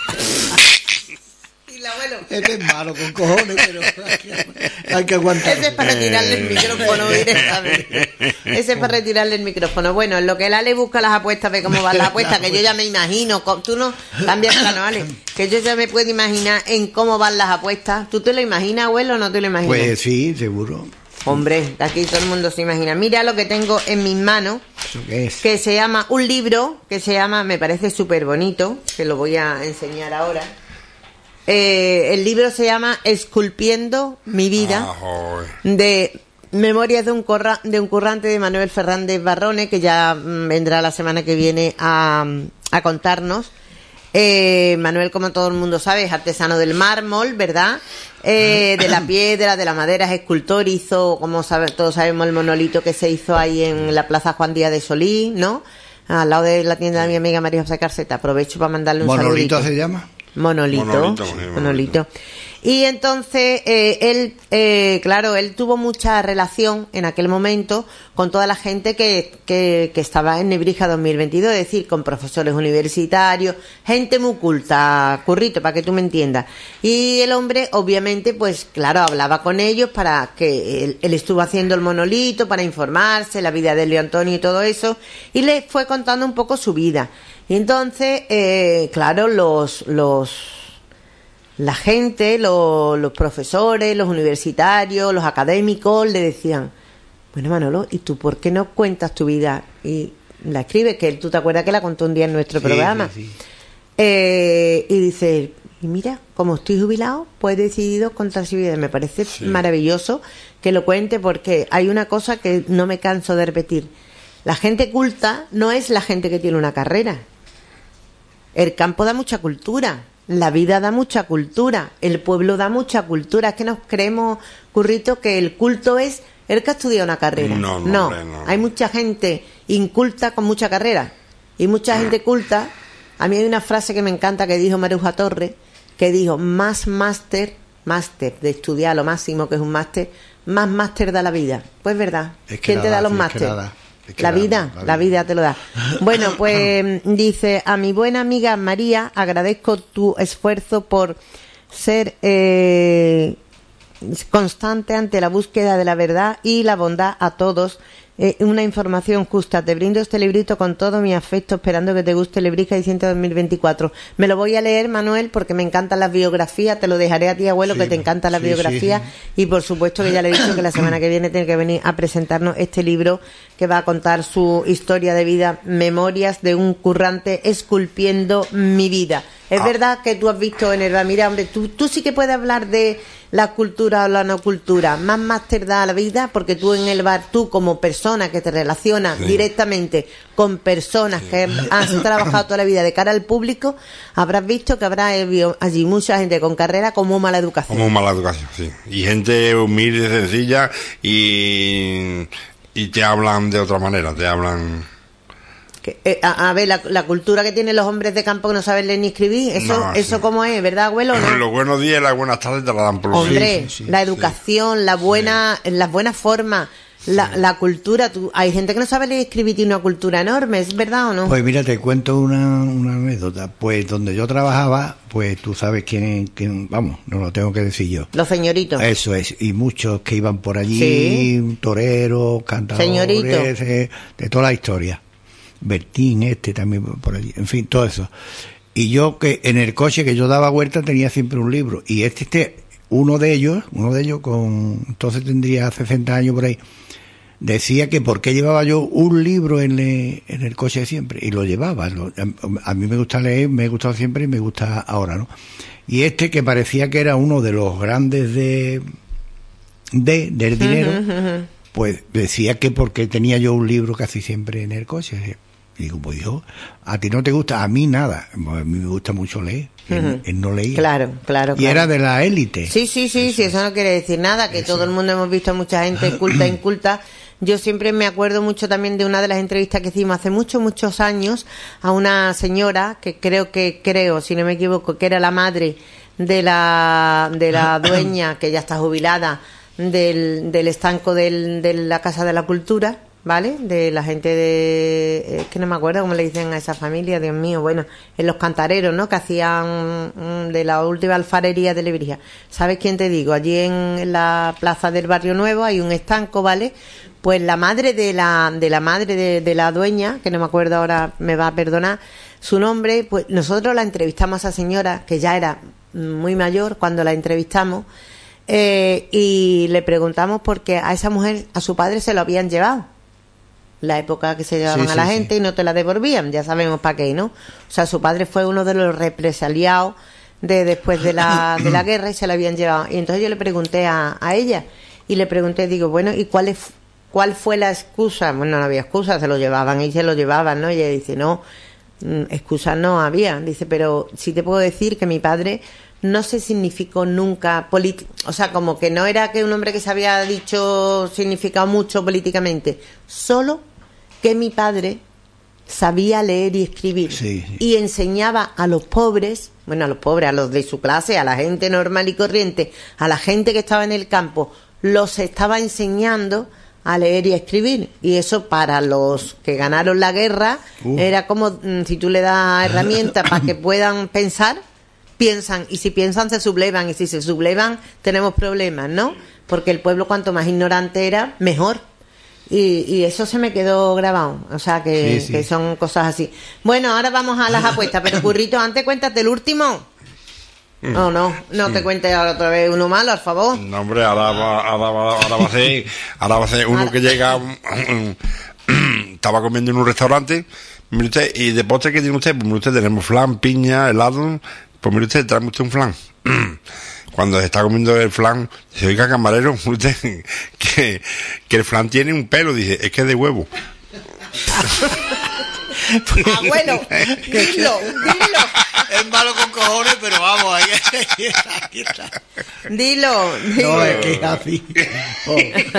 Y el abuelo.
Este es malo con cojones, pero hay que, hay que aguantar.
Ese es para retirarle el micrófono directamente. Ese es para retirarle el micrófono. Bueno, en lo que el Ale busca las apuestas, ve cómo van las apuestas, que yo ya me imagino. co- Tú no cambias plano, Ale. Que yo ya me puedo imaginar en cómo van las apuestas. ¿Tú te lo imaginas, abuelo, o no te lo imaginas?
Pues sí, seguro.
Hombre, aquí todo el mundo se imagina. Mira lo que tengo en mis manos,
¿Eso qué es?
que se llama un libro, que se llama, me parece súper bonito, que lo voy a enseñar ahora. Eh, el libro se llama Esculpiendo mi vida,
Ah, joder.
de Memorias de un, corra- de un currante de Manuel Fernández Barrone, que ya mm, vendrá la semana que viene a, a contarnos. Eh, Manuel, como todo el mundo sabe, es artesano del mármol, ¿verdad? Eh, de la piedra, de la madera, es escultor, hizo, como sabe, todos sabemos, el monolito que se hizo ahí en la Plaza Juan Díaz de Solís, ¿no? Al lado de la tienda de mi amiga María José Carceta. Aprovecho para mandarle un
¿Monolito
saludito.
se llama?
Monolito,
Monolito, sí,
monolito.
monolito.
Y entonces eh, él, eh, claro, él tuvo mucha relación en aquel momento con toda la gente que, que, que estaba en Nebrija dos mil veintidós, es decir, con profesores universitarios, gente muy culta, Currito, para que tú me entiendas. Y el hombre, obviamente, pues claro, hablaba con ellos para que él, él estuvo haciendo el monolito, para informarse, la vida de Leo Antonio y todo eso, y le fue contando un poco su vida. Y entonces, eh, claro, los, los, la gente, los, los profesores, los universitarios, los académicos le decían, bueno, Manolo, ¿y tú por qué no cuentas tu vida? Y la escribe, que tú te acuerdas que la contó un día en nuestro
Sí,
programa.
sí, sí.
Eh, y dice, Y mira, como estoy jubilado, pues he decidido contar su vida. Me parece sí. maravilloso que lo cuente, porque hay una cosa que no me canso de repetir. La gente culta no es la gente que tiene una carrera. El campo da mucha cultura, la vida da mucha cultura, el pueblo da mucha cultura. Es que nos creemos, Currito, que el culto es el que ha estudiado una carrera.
No, no,
no.
Hombre, no.
Hay mucha gente inculta con mucha carrera y mucha gente culta. A mí hay una frase que me encanta que dijo Maruja Torres, que dijo: más máster, máster de estudiar lo máximo que es un máster, más máster da la vida. Pues verdad.
Es que
¿Quién
nada,
te da los
es
máster?
que nada. Es que
la,
nada,
vida,
la,
la vida te lo da. Bueno, pues dice: a mi buena amiga María, agradezco tu esfuerzo por ser eh, constante ante la búsqueda de la verdad y la bondad a todos. Eh, una información justa. Te brindo este librito con todo mi afecto, esperando que te guste Lebrija Diciente dos mil veinticuatro. Me lo voy a leer, Manuel, porque me encantan las biografías. Te lo dejaré a ti, abuelo,
sí,
que te encantan las
sí,
biografías.
Sí, sí.
Y por supuesto que ya le he dicho que la semana que viene tiene que venir a presentarnos este libro que va a contar su historia de vida, Memorias de un currante esculpiendo mi vida. Es ah. verdad que tú has visto en el... Mira, hombre, tú, tú sí que puedes hablar de la cultura o la no cultura. Más máster da la vida, porque tú en el bar, tú como persona que te relacionas sí. directamente con personas sí. que has trabajado toda la vida de cara al público, habrás visto que habrá allí mucha gente con carrera como mala educación.
Como mala educación, sí. Y gente humilde, sencilla, y, y te hablan de otra manera, te hablan...
Que, eh, a, a ver, la, la cultura que tienen los hombres de campo que no saben leer ni escribir, eso no, eso sí. cómo es, ¿verdad, abuelo? ¿No?
Los buenos días y las buenas tardes te la dan por los
hombre,
sí,
sí, la educación, sí. la buena, sí. las buenas formas, la, sí. la cultura. Tú, hay gente que no sabe leer y escribir y tiene una cultura enorme, ¿es verdad o no?
Pues mira, te cuento una, una anécdota. Pues donde yo trabajaba, pues tú sabes quién, quién, vamos, no lo tengo que decir yo.
Los señoritos.
Eso es, y muchos que iban por allí,
sí.
toreros, cantadores,
señoritos.
Eh, de toda la historia. Bertín, este también por allí, en fin, todo eso. Y yo, que en el coche que yo daba vuelta tenía siempre un libro, y este, este uno de ellos, uno de ellos con, entonces tendría sesenta años por ahí, decía que por qué llevaba yo un libro en, le, en el coche siempre, y lo llevaba. Lo, a, a mí me gusta leer, me ha gustado siempre y me gusta ahora, ¿no? Y este, que parecía que era uno de los grandes de, de del dinero, uh-huh, uh-huh. pues decía que porque tenía yo un libro casi siempre en el coche. Y digo, pues hijo, a ti no te gusta, a mí nada, a mí me gusta mucho leer, uh-huh. él, él no leía.
Claro, claro,
y
claro.
era de la élite.
Sí, sí, sí, eso, sí, eso no quiere decir nada, que eso. Todo el mundo hemos visto a mucha gente culta e inculta. Yo siempre me acuerdo mucho también de una de las entrevistas que hicimos hace muchos, muchos años a una señora que creo que, creo, si no me equivoco, que era la madre de la, de la dueña, que ya está jubilada, del, del estanco del, de la Casa de la Cultura, ¿vale? De la gente de... Es que no me acuerdo cómo le dicen a esa familia, Dios mío, bueno, en los cantareros, ¿no? Que hacían de la última alfarería de Lebrija. ¿Sabes quién te digo? Allí en la plaza del Barrio Nuevo hay un estanco, ¿vale? Pues la madre de la de la madre de, de la dueña, que no me acuerdo ahora, me va a perdonar su nombre, pues nosotros la entrevistamos a esa señora, que ya era muy mayor cuando la entrevistamos, eh, y le preguntamos por qué a esa mujer, a su padre se lo habían llevado. La época que se llevaban sí, a la sí, gente sí. y no te la devolvían, ya sabemos para qué, ¿no? O sea, su padre fue uno de los represaliados de después de la, de la guerra y se la habían llevado. Y entonces yo le pregunté a, a ella, y le pregunté, digo, bueno, ¿y cuál es, cuál fue la excusa? Bueno, no había excusa, se lo llevaban y se lo llevaban, ¿no? Y ella dice, no, excusas no había. Dice, pero sí te puedo decir que mi padre no se significó nunca político, o sea, como que no era que un hombre que se había dicho significado mucho políticamente, solo que mi padre sabía leer y escribir
sí, sí.
y enseñaba a los pobres, bueno, a los pobres, a los de su clase, a la gente normal y corriente, a la gente que estaba en el campo, los estaba enseñando a leer y a escribir, y eso para los que ganaron la guerra uh. era como mm, si tú le das herramientas para que puedan pensar, piensan, y si piensan se sublevan, y si se sublevan tenemos problemas, ¿no? Porque el pueblo cuanto más ignorante era, mejor. Y, y eso se me quedó grabado, o sea que, sí, sí. que son cosas así. Bueno, ahora vamos a las apuestas, pero Currito, antes cuéntate el último. No, no, no te cuentes ahora otra vez uno malo, al favor.
No, hombre, ahora va, ahora va, ahora va a ser, ahora va a ser uno ahora. que llega, estaba comiendo en un restaurante, y de postre que tiene usted, pues usted tenemos flan, piña, helado, pues mire usted, tráeme usted un flan. Cuando se está comiendo el flan, dice, oiga, camarero, usted, que, que el flan tiene un pelo, dice, es que es de huevo.
Abuelo, dilo, dilo.
Es malo con cojones, pero vamos, ahí, ahí está, ahí está.
Dilo, dilo.
No, es que es así. Oh.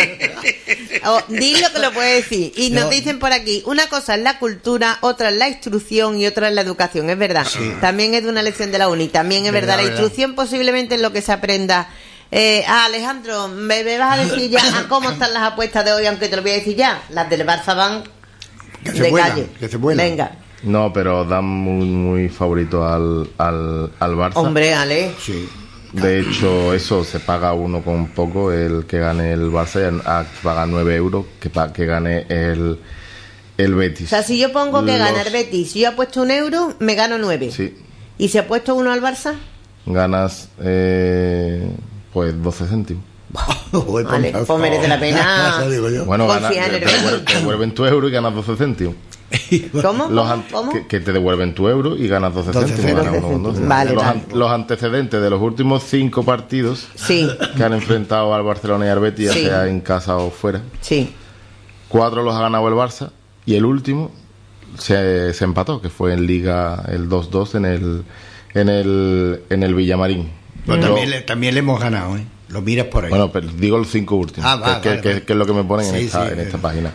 Oh, dilo que lo puede decir. Y nos
No.
dicen por aquí, una cosa es la cultura, otra es la instrucción y otra es la educación. Es verdad. También es de una lección de la uni. También es verdad.
Verdad,
La
verdad.
instrucción posiblemente es lo que se aprenda. Eh, ah, Alejandro, ¿me, me vas a decir ya a cómo están las apuestas de hoy? Aunque te lo voy a decir ya. Las del Barça van
Que se
de
vuelan,
calle.
que se vuelan.
Venga.
No, pero dan muy, muy favorito al, al, al Barça.
Hombre, Ale.
Sí.
De hecho, eso se paga uno con poco, el que gane el Barça, ya paga nueve euros, que, pa, que gane el, el Betis.
O sea, si yo pongo que
Los-
gana el Betis, si yo apuesto un euro, me gano nueve.
Sí,
¿Y si apuesto uno al Barça?
ganas eh, pues doce céntimos.
Joder,
Vale,
por
pues merece la pena.
Eso digo yo.
Bueno, ganas,
Confía en
te,
el
te
Betis.
devuelven, te devuelven tu euro y ganas doce céntimos.
¿Cómo?
Los
¿Cómo?
an-
¿Cómo?
Que, que te devuelven tu euro y ganas doce
doce
céntimos. ganas
céntimos.
uno con doce.
Vale,
los,
vale.
an- los antecedentes de los últimos cinco partidos
Sí,
que han enfrentado al Barcelona y al Betis,
Sí.
ya sea en casa o fuera,
sí.
cuatro los ha ganado el Barça y el último se, se empató, que fue en Liga el dos dos en el en el en el Villamarín.
Pero
Yo-
también, le, también le hemos ganado, ¿eh? Lo miras por ahí.
bueno, pero digo los cinco últimos,
Ah, va,
que,
vale,
que-
vale.
que es lo que me ponen en
Sí,
esta,
sí,
en
eh.
esta página.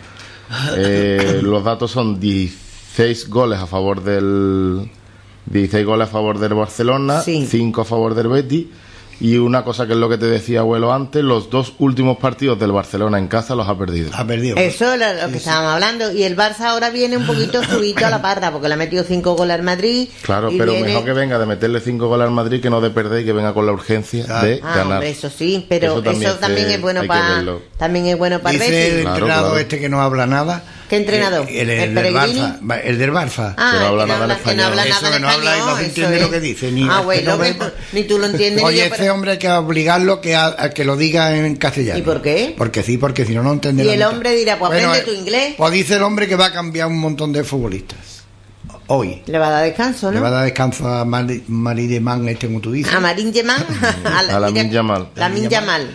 Eh, los datos son dieciséis goles a favor del dieciséis goles a favor del Barcelona,
Sí.
cinco a favor del Betis. Y una cosa que es lo que te decía, abuelo, antes, los dos últimos partidos del Barcelona en casa los ha perdido.
Ha perdido.
Eso es lo que estábamos hablando. Y el Barça ahora viene un poquito subido a la parra, porque le ha metido cinco goles al Madrid.
Claro,
y
pero
viene-
mejor que venga de meterle cinco goles al Madrid que no de perder y que venga con la urgencia
Claro.
de
Ah,
ganar.
hombre, eso sí, pero eso también,
se-
es bueno
hay que
para
verlo.
también es bueno para el
Dice el
Betis.
Claro,
entrenador
claro.
este que no habla nada.
¿Qué entrenador?
El, el,
¿El
el del
Pellegrini?
Barça. El del Barça.
Ah,
Que no habla
que no
nada en
habla, que no habla
español.
Eso
nada
que
en
no habla y no
español,
se
eso
entiende
es.
lo que dice, ni-
ah,
que
bueno,
no ve-
que- ni tú lo entiendes ni
Oye,
yo,
ese
pero-
hombre hay que obligarlo que a, a que lo diga en castellano.
¿Y por qué?
Porque sí, porque si no, no entiende
Y
la
el
mitad.
hombre dirá, pues aprende
eh,
tu inglés.
Pues dice el hombre que va a cambiar un montón de futbolistas. Hoy.
Le va a dar descanso,
Le va a
¿no?
dar descanso a Mari, Mari de Man, este como tú dices.
A Marín Yamal.
A Lamine Yamal.
Lamin Yamal.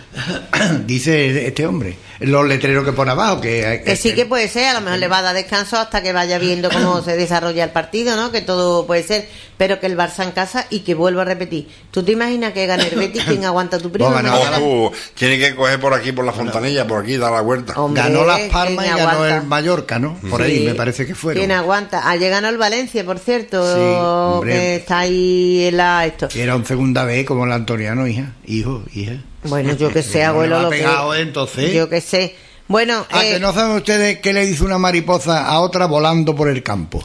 Dice este hombre. Los letreros que pone abajo. Que,
Que sí que puede ser, a lo mejor le va a dar descanso hasta que vaya viendo cómo se desarrolla el partido, ¿no? Que todo puede ser, pero que el Barça en casa y que vuelvo a repetir. ¿Tú te imaginas que gane el Betis? ¿Quién aguanta tu primo?
Vos ganás.
mañana?
Ojo, tiene que coger por aquí, por la fontanilla, por aquí, dar la vuelta.
Hombre,
ganó Las Palmas y
¿quién
ganó
aguanta?
el Mallorca, ¿no? Por ahí
Sí.
me parece que fueron.
¿Quién aguanta? Ayer ganó el Valencia, por cierto,
Sí, hombre.
que está ahí en la esto.
Era un segunda vez como el Antoniano, hija. Hijo, hija.
Bueno, yo que sé,
No
abuelo,
le va
lo que
pegado, ¿eh? Entonces.
yo que sé. Bueno,
Ah,
eh,
que no saben ustedes qué le dice una mariposa a otra volando por el campo.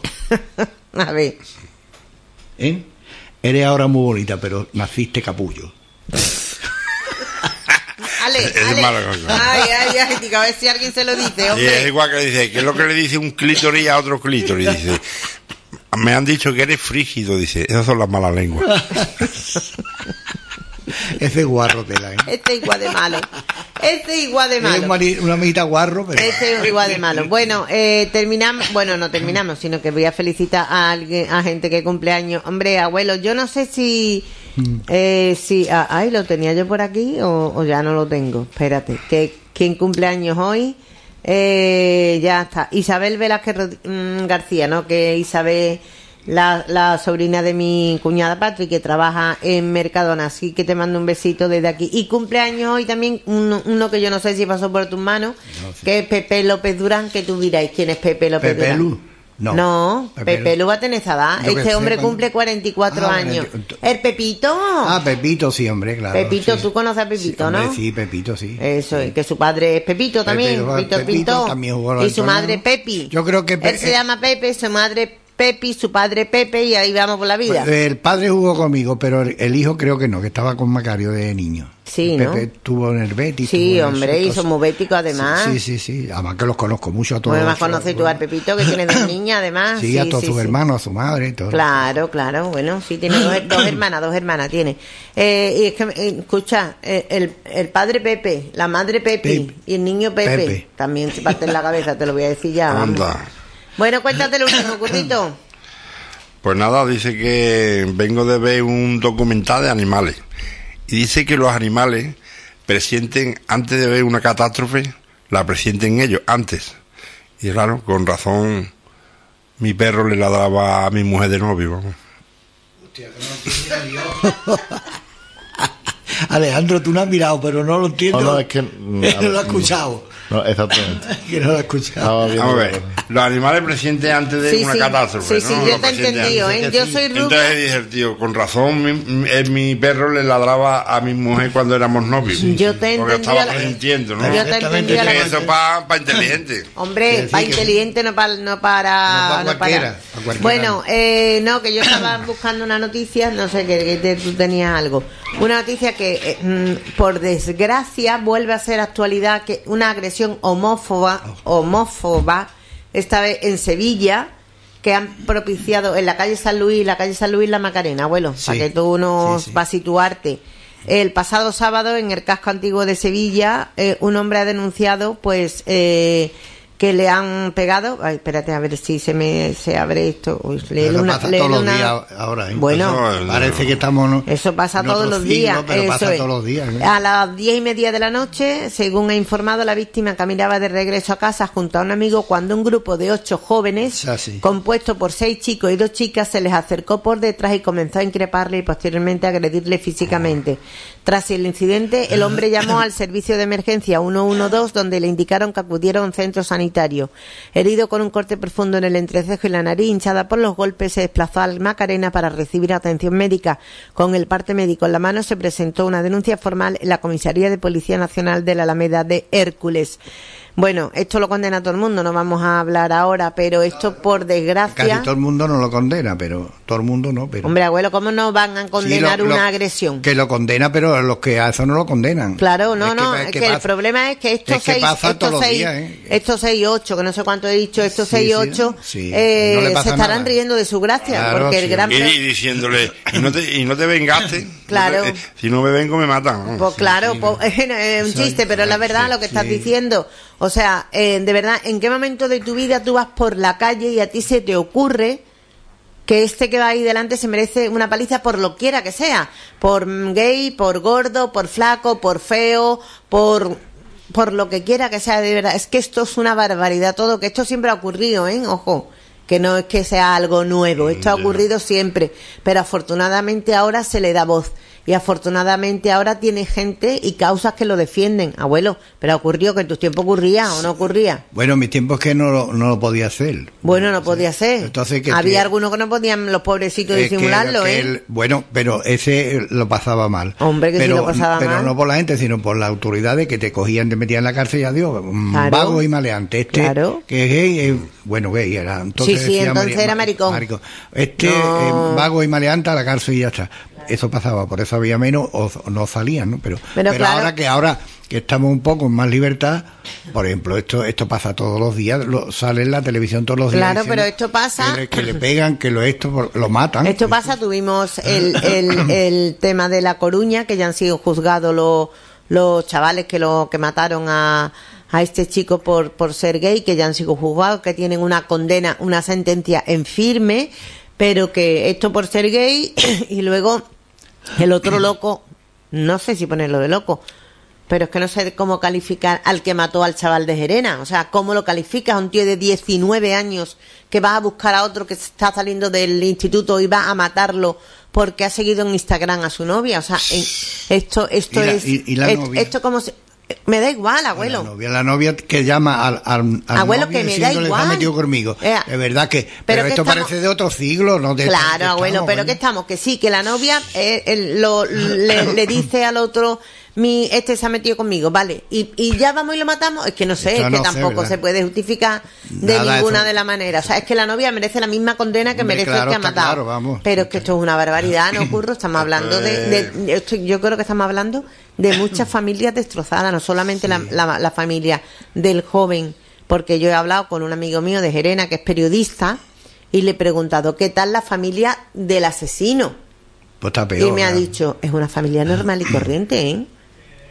a ver,
¿Eh? Eres ahora muy bonita, pero naciste capullo.
Ale,
Es
Ale.
mala cosa.
Ay, ay, ay, digo, a ver si alguien se lo dice,
Y es
hombre.
igual que le dice, ¿qué es lo que le dice un clítoris a otro clítoris? Dice, me han dicho que eres frígido, dice, esas son las malas lenguas.
Ese guarro tela, ¿eh?
Este es igual de malo. Este es igual de
Es un
malo.
mari- una amiguita guarro, pero...
Este es igual de malo. Bueno, eh, terminamos. Bueno, no terminamos, sino que voy a felicitar a alguien, a gente que cumple años. Hombre, abuelo, yo no sé si. Eh, si ah, ay, lo tenía yo por aquí o, o ya no lo tengo. Espérate, que quien cumple años hoy. Eh, ya está. Isabel Velázquez Rod- mm, García, ¿no? Que Isabel. La, la sobrina de mi cuñada Patri, que trabaja en Mercadona, así que te mando un besito desde aquí. Y cumpleaños hoy también uno, uno que yo no sé si pasó por tus manos, que es Pepe López Durán, que tú diráis quién es Pepe López
Pepe
Durán.
Lu. No.
No,
Pepe
Pepe,
Lu.
Lu va a tener esa edad.
Yo que
Este
sé,
hombre
cuando-
cumple cuarenta y cuatro
Ah,
años.
bueno, yo-
El Pepito.
Ah, Pepito, sí, hombre, claro.
Pepito,
sí.
tú conoces a Pepito,
Sí, hombre,
¿no?
Sí, Pepito, sí.
Eso es, que su padre es Pepito también,
Pepe,
Pepito,
Pepito
Pintor,
también jugó al
y su
Antonio.
madre Pepi.
Yo creo que Pe-
él se llama Pepe, su madre Pepi, su padre Pepe, y ahí vamos por la vida.
Pues, el padre jugó conmigo, pero el, el hijo creo que no, que estaba con Macario de niño.
Sí,
Pepe
¿no?
estuvo en el Betis.
Sí,
estuvo en
hombre,
eso,
y
entonces-
son muy béticos además.
Sí, sí, sí, además que los conozco mucho a todos.
Bueno, más conoces tú al Pepito, que tiene dos niñas además.
Sí, a todos sus
sí.
hermanos, a su madre y todo.
Claro, claro, bueno, sí, tiene dos, dos hermanas, dos hermanas tiene. Eh, y es que, eh, escucha, eh, el, el padre Pepe, la madre Pepe,
Pepe.
y el niño Pepe,
Pepe.
también se parte en la cabeza, te lo voy a decir ya. vamos.
Anda.
Bueno, cuéntate el último, currito.
Pues nada, dice que vengo de ver un documental de animales. Y dice que los animales presienten, antes de ver una catástrofe, la presienten ellos, antes. Y claro, con razón, mi perro le ladraba a mi mujer de novio, vamos.
Hostia, que no Alejandro, tú no has mirado, pero no lo entiendo.
No, no, es que...
no lo has escuchado.
No, exactamente.
Que no lo has escuchado.
Estaba viendo-
Vamos a ver, los animales presienten antes de
Sí,
una
sí.
catástrofe,
Sí,
¿no?
sí,
Lo
yo te he
presienten
entendido,
antes.
¿eh? Yo soy rubia.
Entonces dice el tío, con razón mi, mi, mi perro le ladraba a mi mujer cuando éramos novios.
Yo te
Porque
entendí
estaba
a la-
presintiendo, ¿no?
Yo te
Perfectamente.
entendí a la-
Que eso para pa inteligente.
Hombre,
Que sí,
para
que-
inteligente no para no para,
No pa'
no para-
cualquiera, pa' cualquiera
Bueno,
no.
eh, no, que yo estaba buscando una noticia, no sé, que, que te- tú tenías algo. Una noticia que, eh, mm, por desgracia, vuelve a ser actualidad, que una agresión homófoba, homófoba, esta vez en Sevilla, que han propiciado en la calle San Luis, la calle San Luis La Macarena, abuelo,
Sí.
para que tú nos
Sí, sí.
vas a situarte. El pasado sábado, en el casco antiguo de Sevilla, eh, un hombre ha denunciado, pues, eh, que le han pegado. Ay, espérate, a ver si se me se abre esto. Uy, léele
Eso
una-
pasa
léele
todos los
una-
días ahora, ¿eh?
Bueno,
Eso,
Parece que estamos... ¿no?
eso pasa
en
todos
otro
los
siglo,
días.
pero
eso
pasa
es.
todos los días. ¿eh?
A las diez y media de la noche, según ha informado la víctima, caminaba de regreso a casa junto a un amigo cuando un grupo de ocho jóvenes,
Ah, sí.
compuesto por seis chicos y dos chicas, se les acercó por detrás y comenzó a increparle y posteriormente a agredirle físicamente. Tras el incidente, el hombre llamó al servicio de emergencia uno uno dos, donde le indicaron que acudiera a un centro sanitario. Herido con un corte profundo en el entrecejo y la nariz, hinchada por los golpes, se desplazó al Macarena para recibir atención médica. Con el parte médico en la mano, se presentó una denuncia formal en la Comisaría de Policía Nacional de la Alameda de Hércules. Bueno, esto lo condena todo el mundo, no vamos a hablar ahora, pero esto, por desgracia...
Casi todo el mundo no lo condena, pero todo el mundo no. Pero...
Hombre, abuelo, ¿cómo no van a condenar
Sí, lo- lo-
una agresión?
Que lo condena, pero los que a eso no lo condenan.
Claro, no,
Es
no,
es
es que,
pasa-
el problema es que estos
es que
seis,
pasa
estos
todos los
seis,
días, ¿eh?
estos seis, ocho, que no sé cuánto he dicho, estos
Sí,
seis,
sí,
ocho,
sí.
eh,
No le pasa
se estarán
nada.
riendo de su gracia,
Claro,
porque el
sí.
gran...
Y,
pro-
y diciéndole, y no te, y no te vengaste.
Claro.
No te- eh, si no me vengo, me matan.
Pues claro, pues, es un chiste, pero es la verdad lo que estás
sí.
diciendo. O sea, eh, de verdad, ¿en qué momento de tu vida tú vas por la calle y a ti se te ocurre que este que va ahí delante se merece una paliza por lo quiera que sea? Por gay, por gordo, por flaco, por feo, por... por lo que quiera que sea, de verdad. Es que esto es una barbaridad todo, que esto siempre ha ocurrido, ¿eh? Ojo, que no es que sea algo nuevo, esto ha ocurrido siempre, pero afortunadamente ahora se le da voz. Y afortunadamente ahora tiene gente y causas que lo defienden, abuelo. Pero ocurrió, que en tus tiempos ocurría o no ocurría.
Bueno, en mis tiempos que no, lo- no lo podía hacer.
Bueno, no podía ser.
Entonces, que
Había
te-
algunos que no podían, los pobrecitos,
Es que-
disimularlo,
que
¿eh?
él- bueno, pero ese lo pasaba mal.
Hombre, que sí
pero,
lo pasaba
pero
mal.
no por la gente, sino por las autoridades que te cogían, te metían en la cárcel y adiós. Un
Claro.
vago y maleante. Este,
Claro.
que es gay, eh, bueno, gay era. Entonces
Sí, sí,
decía
entonces era maricón.
Este,
No.
eh, vago y maleante a la cárcel y ya está. Eso pasaba, por eso había menos o, o no salían, ¿no? Pero,
Pero
pero,
claro.
ahora que ahora que estamos un poco en más libertad, por ejemplo, esto esto pasa todos los días, lo, sale en la televisión todos los días.
Claro,
diciendo
pero esto pasa-
Que le, que le pegan, que lo esto por- lo matan.
Esto pasa, tuvimos el, el, el tema de La Coruña, que ya han sido juzgados los, los chavales que lo que mataron a, a este chico por, por ser gay, que ya han sido juzgados, que tienen una condena, una sentencia en firme, pero que esto por ser gay y luego el otro loco, no sé si ponerlo de loco, pero es que no sé cómo calificar al que mató al chaval de Gerena. O sea, ¿cómo lo calificas a un tío de diecinueve años que va a buscar a otro que está saliendo del instituto y va a matarlo porque ha seguido en Instagram a su novia? O sea, en- esto esto
¿Y la-
es...
y- y la
es-
novia?
esto como se- me da igual,
La
abuelo.
novia, la novia que llama al, al, al
Abuelo,
novio
que me da
diciéndole,
igual.
"Está metido conmigo".
Eh,
Es verdad que,
pero
pero,
que
esto
estamos-
parece de otro siglo, no de
Claro,
de-
abuelo,
estamos,
pero
bueno.
que estamos, que sí, que la novia eh, el- lo- le, le dice al otro, mi este se ha metido conmigo, vale, y, y ya vamos y lo matamos. Es que no sé,
Esto
es que
no sé,
tampoco
¿verdad?
se puede justificar de
Nada,
ninguna
eso-
de las maneras. O sea, es que la novia merece la misma condena que
Hombre,
merece
claro,
el que ha
está
matado.
claro, vamos.
Pero es que esto es una barbaridad, no ocurre. Estamos hablando de, de- yo, estoy- yo creo que estamos hablando de muchas familias destrozadas, no solamente la, la, la familia del joven, porque yo he hablado con un amigo mío de Gerena que es periodista y le he preguntado qué tal la familia del asesino.
Pues está peor.
Y me ha
¿verdad?
dicho, es una familia normal y corriente, ¿eh?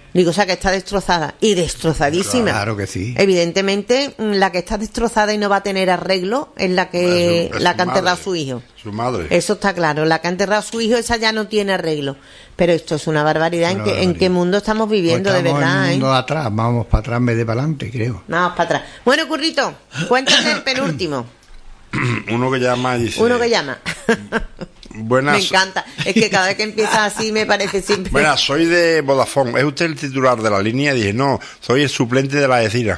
Digo, o sea, que está destrozada. Y destrozadísima.
Claro que sí.
Evidentemente, la que está destrozada y no va a tener arreglo es la que,
Es su- es
la
su
que ha enterrado
madre.
a su hijo.
Su madre.
Eso está claro. La que ha enterrado a su hijo, esa ya no tiene arreglo. Pero esto es una barbaridad.
Una
¿En, qué, ¿En
barbaridad.
qué mundo estamos viviendo,
Pues
de
estamos
verdad?
en un mundo
¿eh?
atrás, vamos para atrás en vez de para adelante, creo.
Vamos para atrás. Bueno, Currito, cuéntame el penúltimo.
Uno que llama y dice...
Uno que llama.
Buenas,
Me encanta. Es que cada vez que empieza así me parece siempre...
buenas, soy de Vodafone. ¿Es usted el titular de la línea? Dije, no, soy el suplente de la Decira.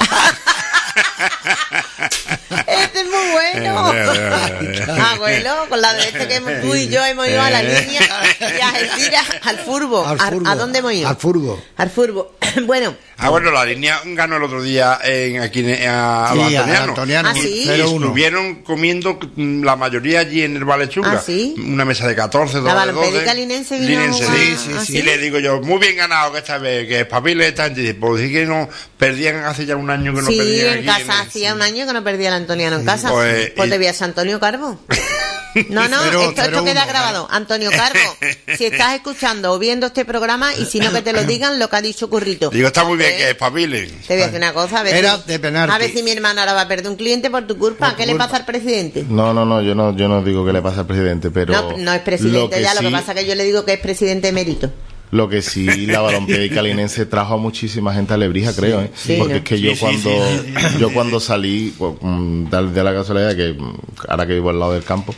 Este es muy bueno.
Eh, eh, eh.
Abuelo, con la de este que tú y yo hemos ido a la línea y a Algeciras, al furbo.
Al
¿A-
furbo.
¿A dónde hemos ido?
Al furbo.
Al furbo. Bueno,
Ah, bueno, la línea ganó el otro día en, aquí en, a, a los
Sí, al
antonianos.
Antoniano.
¿Ah, sí?
Y
cero uno.
estuvieron comiendo mm, la mayoría allí en el Valechuga.
¿Ah, sí?
Una mesa de catorce, dos de
Balompédica
doce.
linense vino a
Linense,
jugar.
sí,
Sí, sí,
Y
sí.
le digo yo, muy bien ganado que esta vez, que espabile esta gente. Dice, pues sí que no, perdían hace ya un año que no
sí,
perdían
en
aquí.
casa
el-
hacía un año que no perdía el Antoniano en casa.
Pues,
Pues
y-
debía ser Antonio Carbo. No, no,
Cero-
esto,
cero
esto queda
uno,
grabado. Antonio Carbo, si estás escuchando o viendo este programa, y si no que te lo digan lo que ha dicho Currito.
Digo, está muy bien
Eh,
que espabilen.
Te voy a decir una cosa, a ver,
Era
si,
de penalti.
a ver si mi hermana ahora va a perder un cliente por tu culpa.
Por tu
¿Qué le
culpa.
pasa al presidente?
No, no, no, yo no, yo no digo que le pase al presidente, pero...
No, no es presidente ya, lo que
sí-
pasa es que yo le digo que es presidente emérito.
Lo que sí, la Balompédica linense trajo a muchísima gente a Lebrija, creo, ¿eh?
sí,
Porque
¿no?
es que yo
Sí, sí,
cuando
sí,
yo cuando salí, pues, mm, de, de la casualidad que mm, ahora que vivo al lado del campo,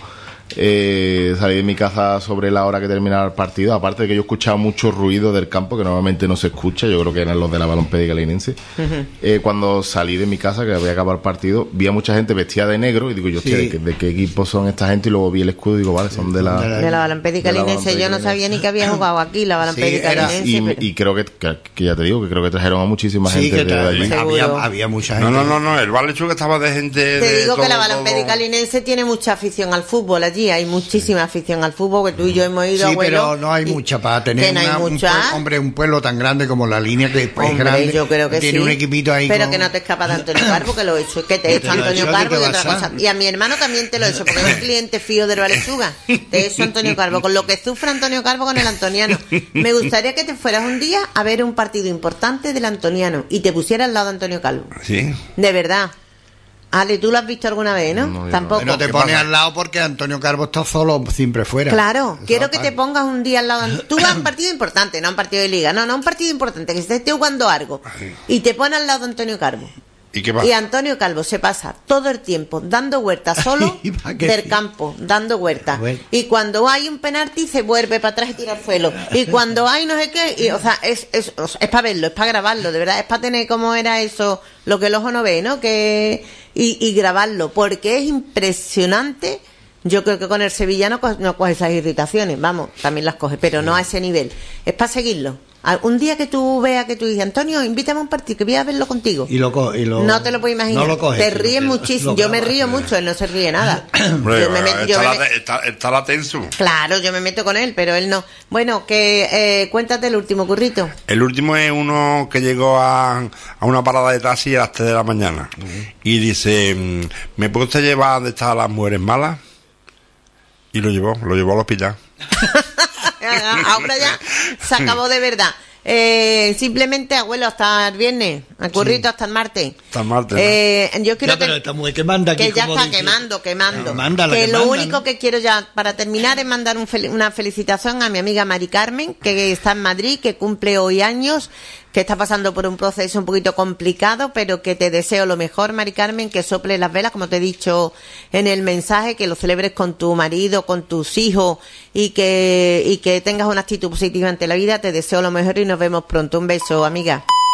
eh, salí de mi casa sobre la hora que terminaba el partido, aparte de que yo escuchaba mucho ruido del campo que normalmente no se escucha, yo creo que eran los de la Balompédica linense. Eh, cuando salí de mi casa, que había acabado el partido, vi a mucha gente vestida de negro y digo yo, hostia,
Sí.
¿de, qué, de qué equipo son esta gente? Y luego vi el escudo y digo, vale, son de la...
De la-
De la Balompédica
de la
linense, yo no
Balompédica
sabía ni que había jugado aquí la Balompédica
era-
linense.
Y,
pero-
y creo que, que, que ya te digo, que creo que trajeron a muchísima
Sí,
gente
que
de
tra-
allí.
Seguro.
había, había mucha gente.
No, no, no, no, el Valechuga estaba de gente
Te
de
digo que
todo-
la Balompédica
todo-
linense tiene mucha afición al fútbol allí, hay muchísima afición al fútbol, que tú y yo hemos ido,
Sí,
abuelo,
pero no hay
y-
mucha para tener
que no hay
una- un
mucha.
pue- hombre, un pueblo tan grande como la línea que es
Hombre,
grande.
yo creo que
tiene
sí.
un equipito ahí.
Pero
con-
que no te escapa de Antonio Carbo, que lo he hecho. Que te he hecho
te lo he
Antonio
hecho,
Carbo
¿qué
y
te
otra
pasa?
cosa. Y a mi hermano también te lo he hecho, porque es un cliente fío del Valechuga. Te he hecho Antonio Carbo. Con lo que sufre Antonio Carbo con el Antoniano. Me gustaría que te fueras un día a ver un partido importante del Antoniano y te pusieras al lado de Antonio Carbo.
Sí.
De verdad. Ale, ¿tú lo has visto alguna vez, no?
No, yo
Tampoco.
Bueno, te
¿Qué
pones
pasa?
al lado porque Antonio Carbo está solo siempre fuera.
Claro,
Eso
quiero que te
aparte.
pongas un día al lado. Tú vas a un partido importante, no a un partido de liga, no, no a un partido importante, que se esté jugando algo. Y te pones al lado de Antonio Carbo.
¿Y qué pasa?
Y Antonio Calvo se pasa todo el tiempo dando vueltas solo
¿Y pa' qué?
del campo, dando vueltas.
Bueno.
Y cuando hay un penalti se vuelve para atrás y tira al suelo. Y cuando hay no sé qué, y, o sea, es, es, o sea, es para verlo, es para grabarlo, de verdad, es para tener como era eso, lo que el ojo no ve, ¿no? Que y, y grabarlo, porque es impresionante. Yo creo que con el Sevilla no coge, no coge esas irritaciones, vamos, también las coge, pero no a ese nivel. Es para seguirlo. A- Un día que tú veas que tú dices, Antonio, invítame a un partido, que voy a verlo contigo.
Y lo, co- y lo-
No te lo puedes imaginar.
No lo coges,
te
sino
ríes
que
muchísimo.
lo
Yo me
grabas.
río mucho, él no se ríe nada.
Hombre,
yo me
bueno,
met- yo
está,
me
la,
met-
está, está la tenso.
Claro, yo me meto con él, pero él no. Bueno, que eh, cuéntate el último currito.
El último es uno que llegó a, a una parada de taxi a las tres de la mañana y dice, mm, ¿me puede usted llevar a donde están las mujeres malas? Y lo llevó, lo llevó al hospital.
Ahora ya se acabó de verdad. Eh, simplemente, abuelo, hasta el viernes. Al currito hasta el martes.
Hasta el martes, ¿no?
Eh, yo quiero
Ya, pero
que-
esta mujer que manda aquí.
que ya
como
está
dice-
quemando, quemando.
Ah, manda la
que
que
lo
manda,
único
¿no?
que quiero ya para terminar es mandar un fel- una felicitación a mi amiga Mari Carmen, que está en Madrid, que cumple hoy años, que está pasando por un proceso un poquito complicado, pero que te deseo lo mejor, Mari Carmen, que sople las velas, como te he dicho en el mensaje, que lo celebres con tu marido, con tus hijos y que, y que tengas una actitud positiva ante la vida. Te deseo lo mejor y nos vemos pronto. Un beso, amiga.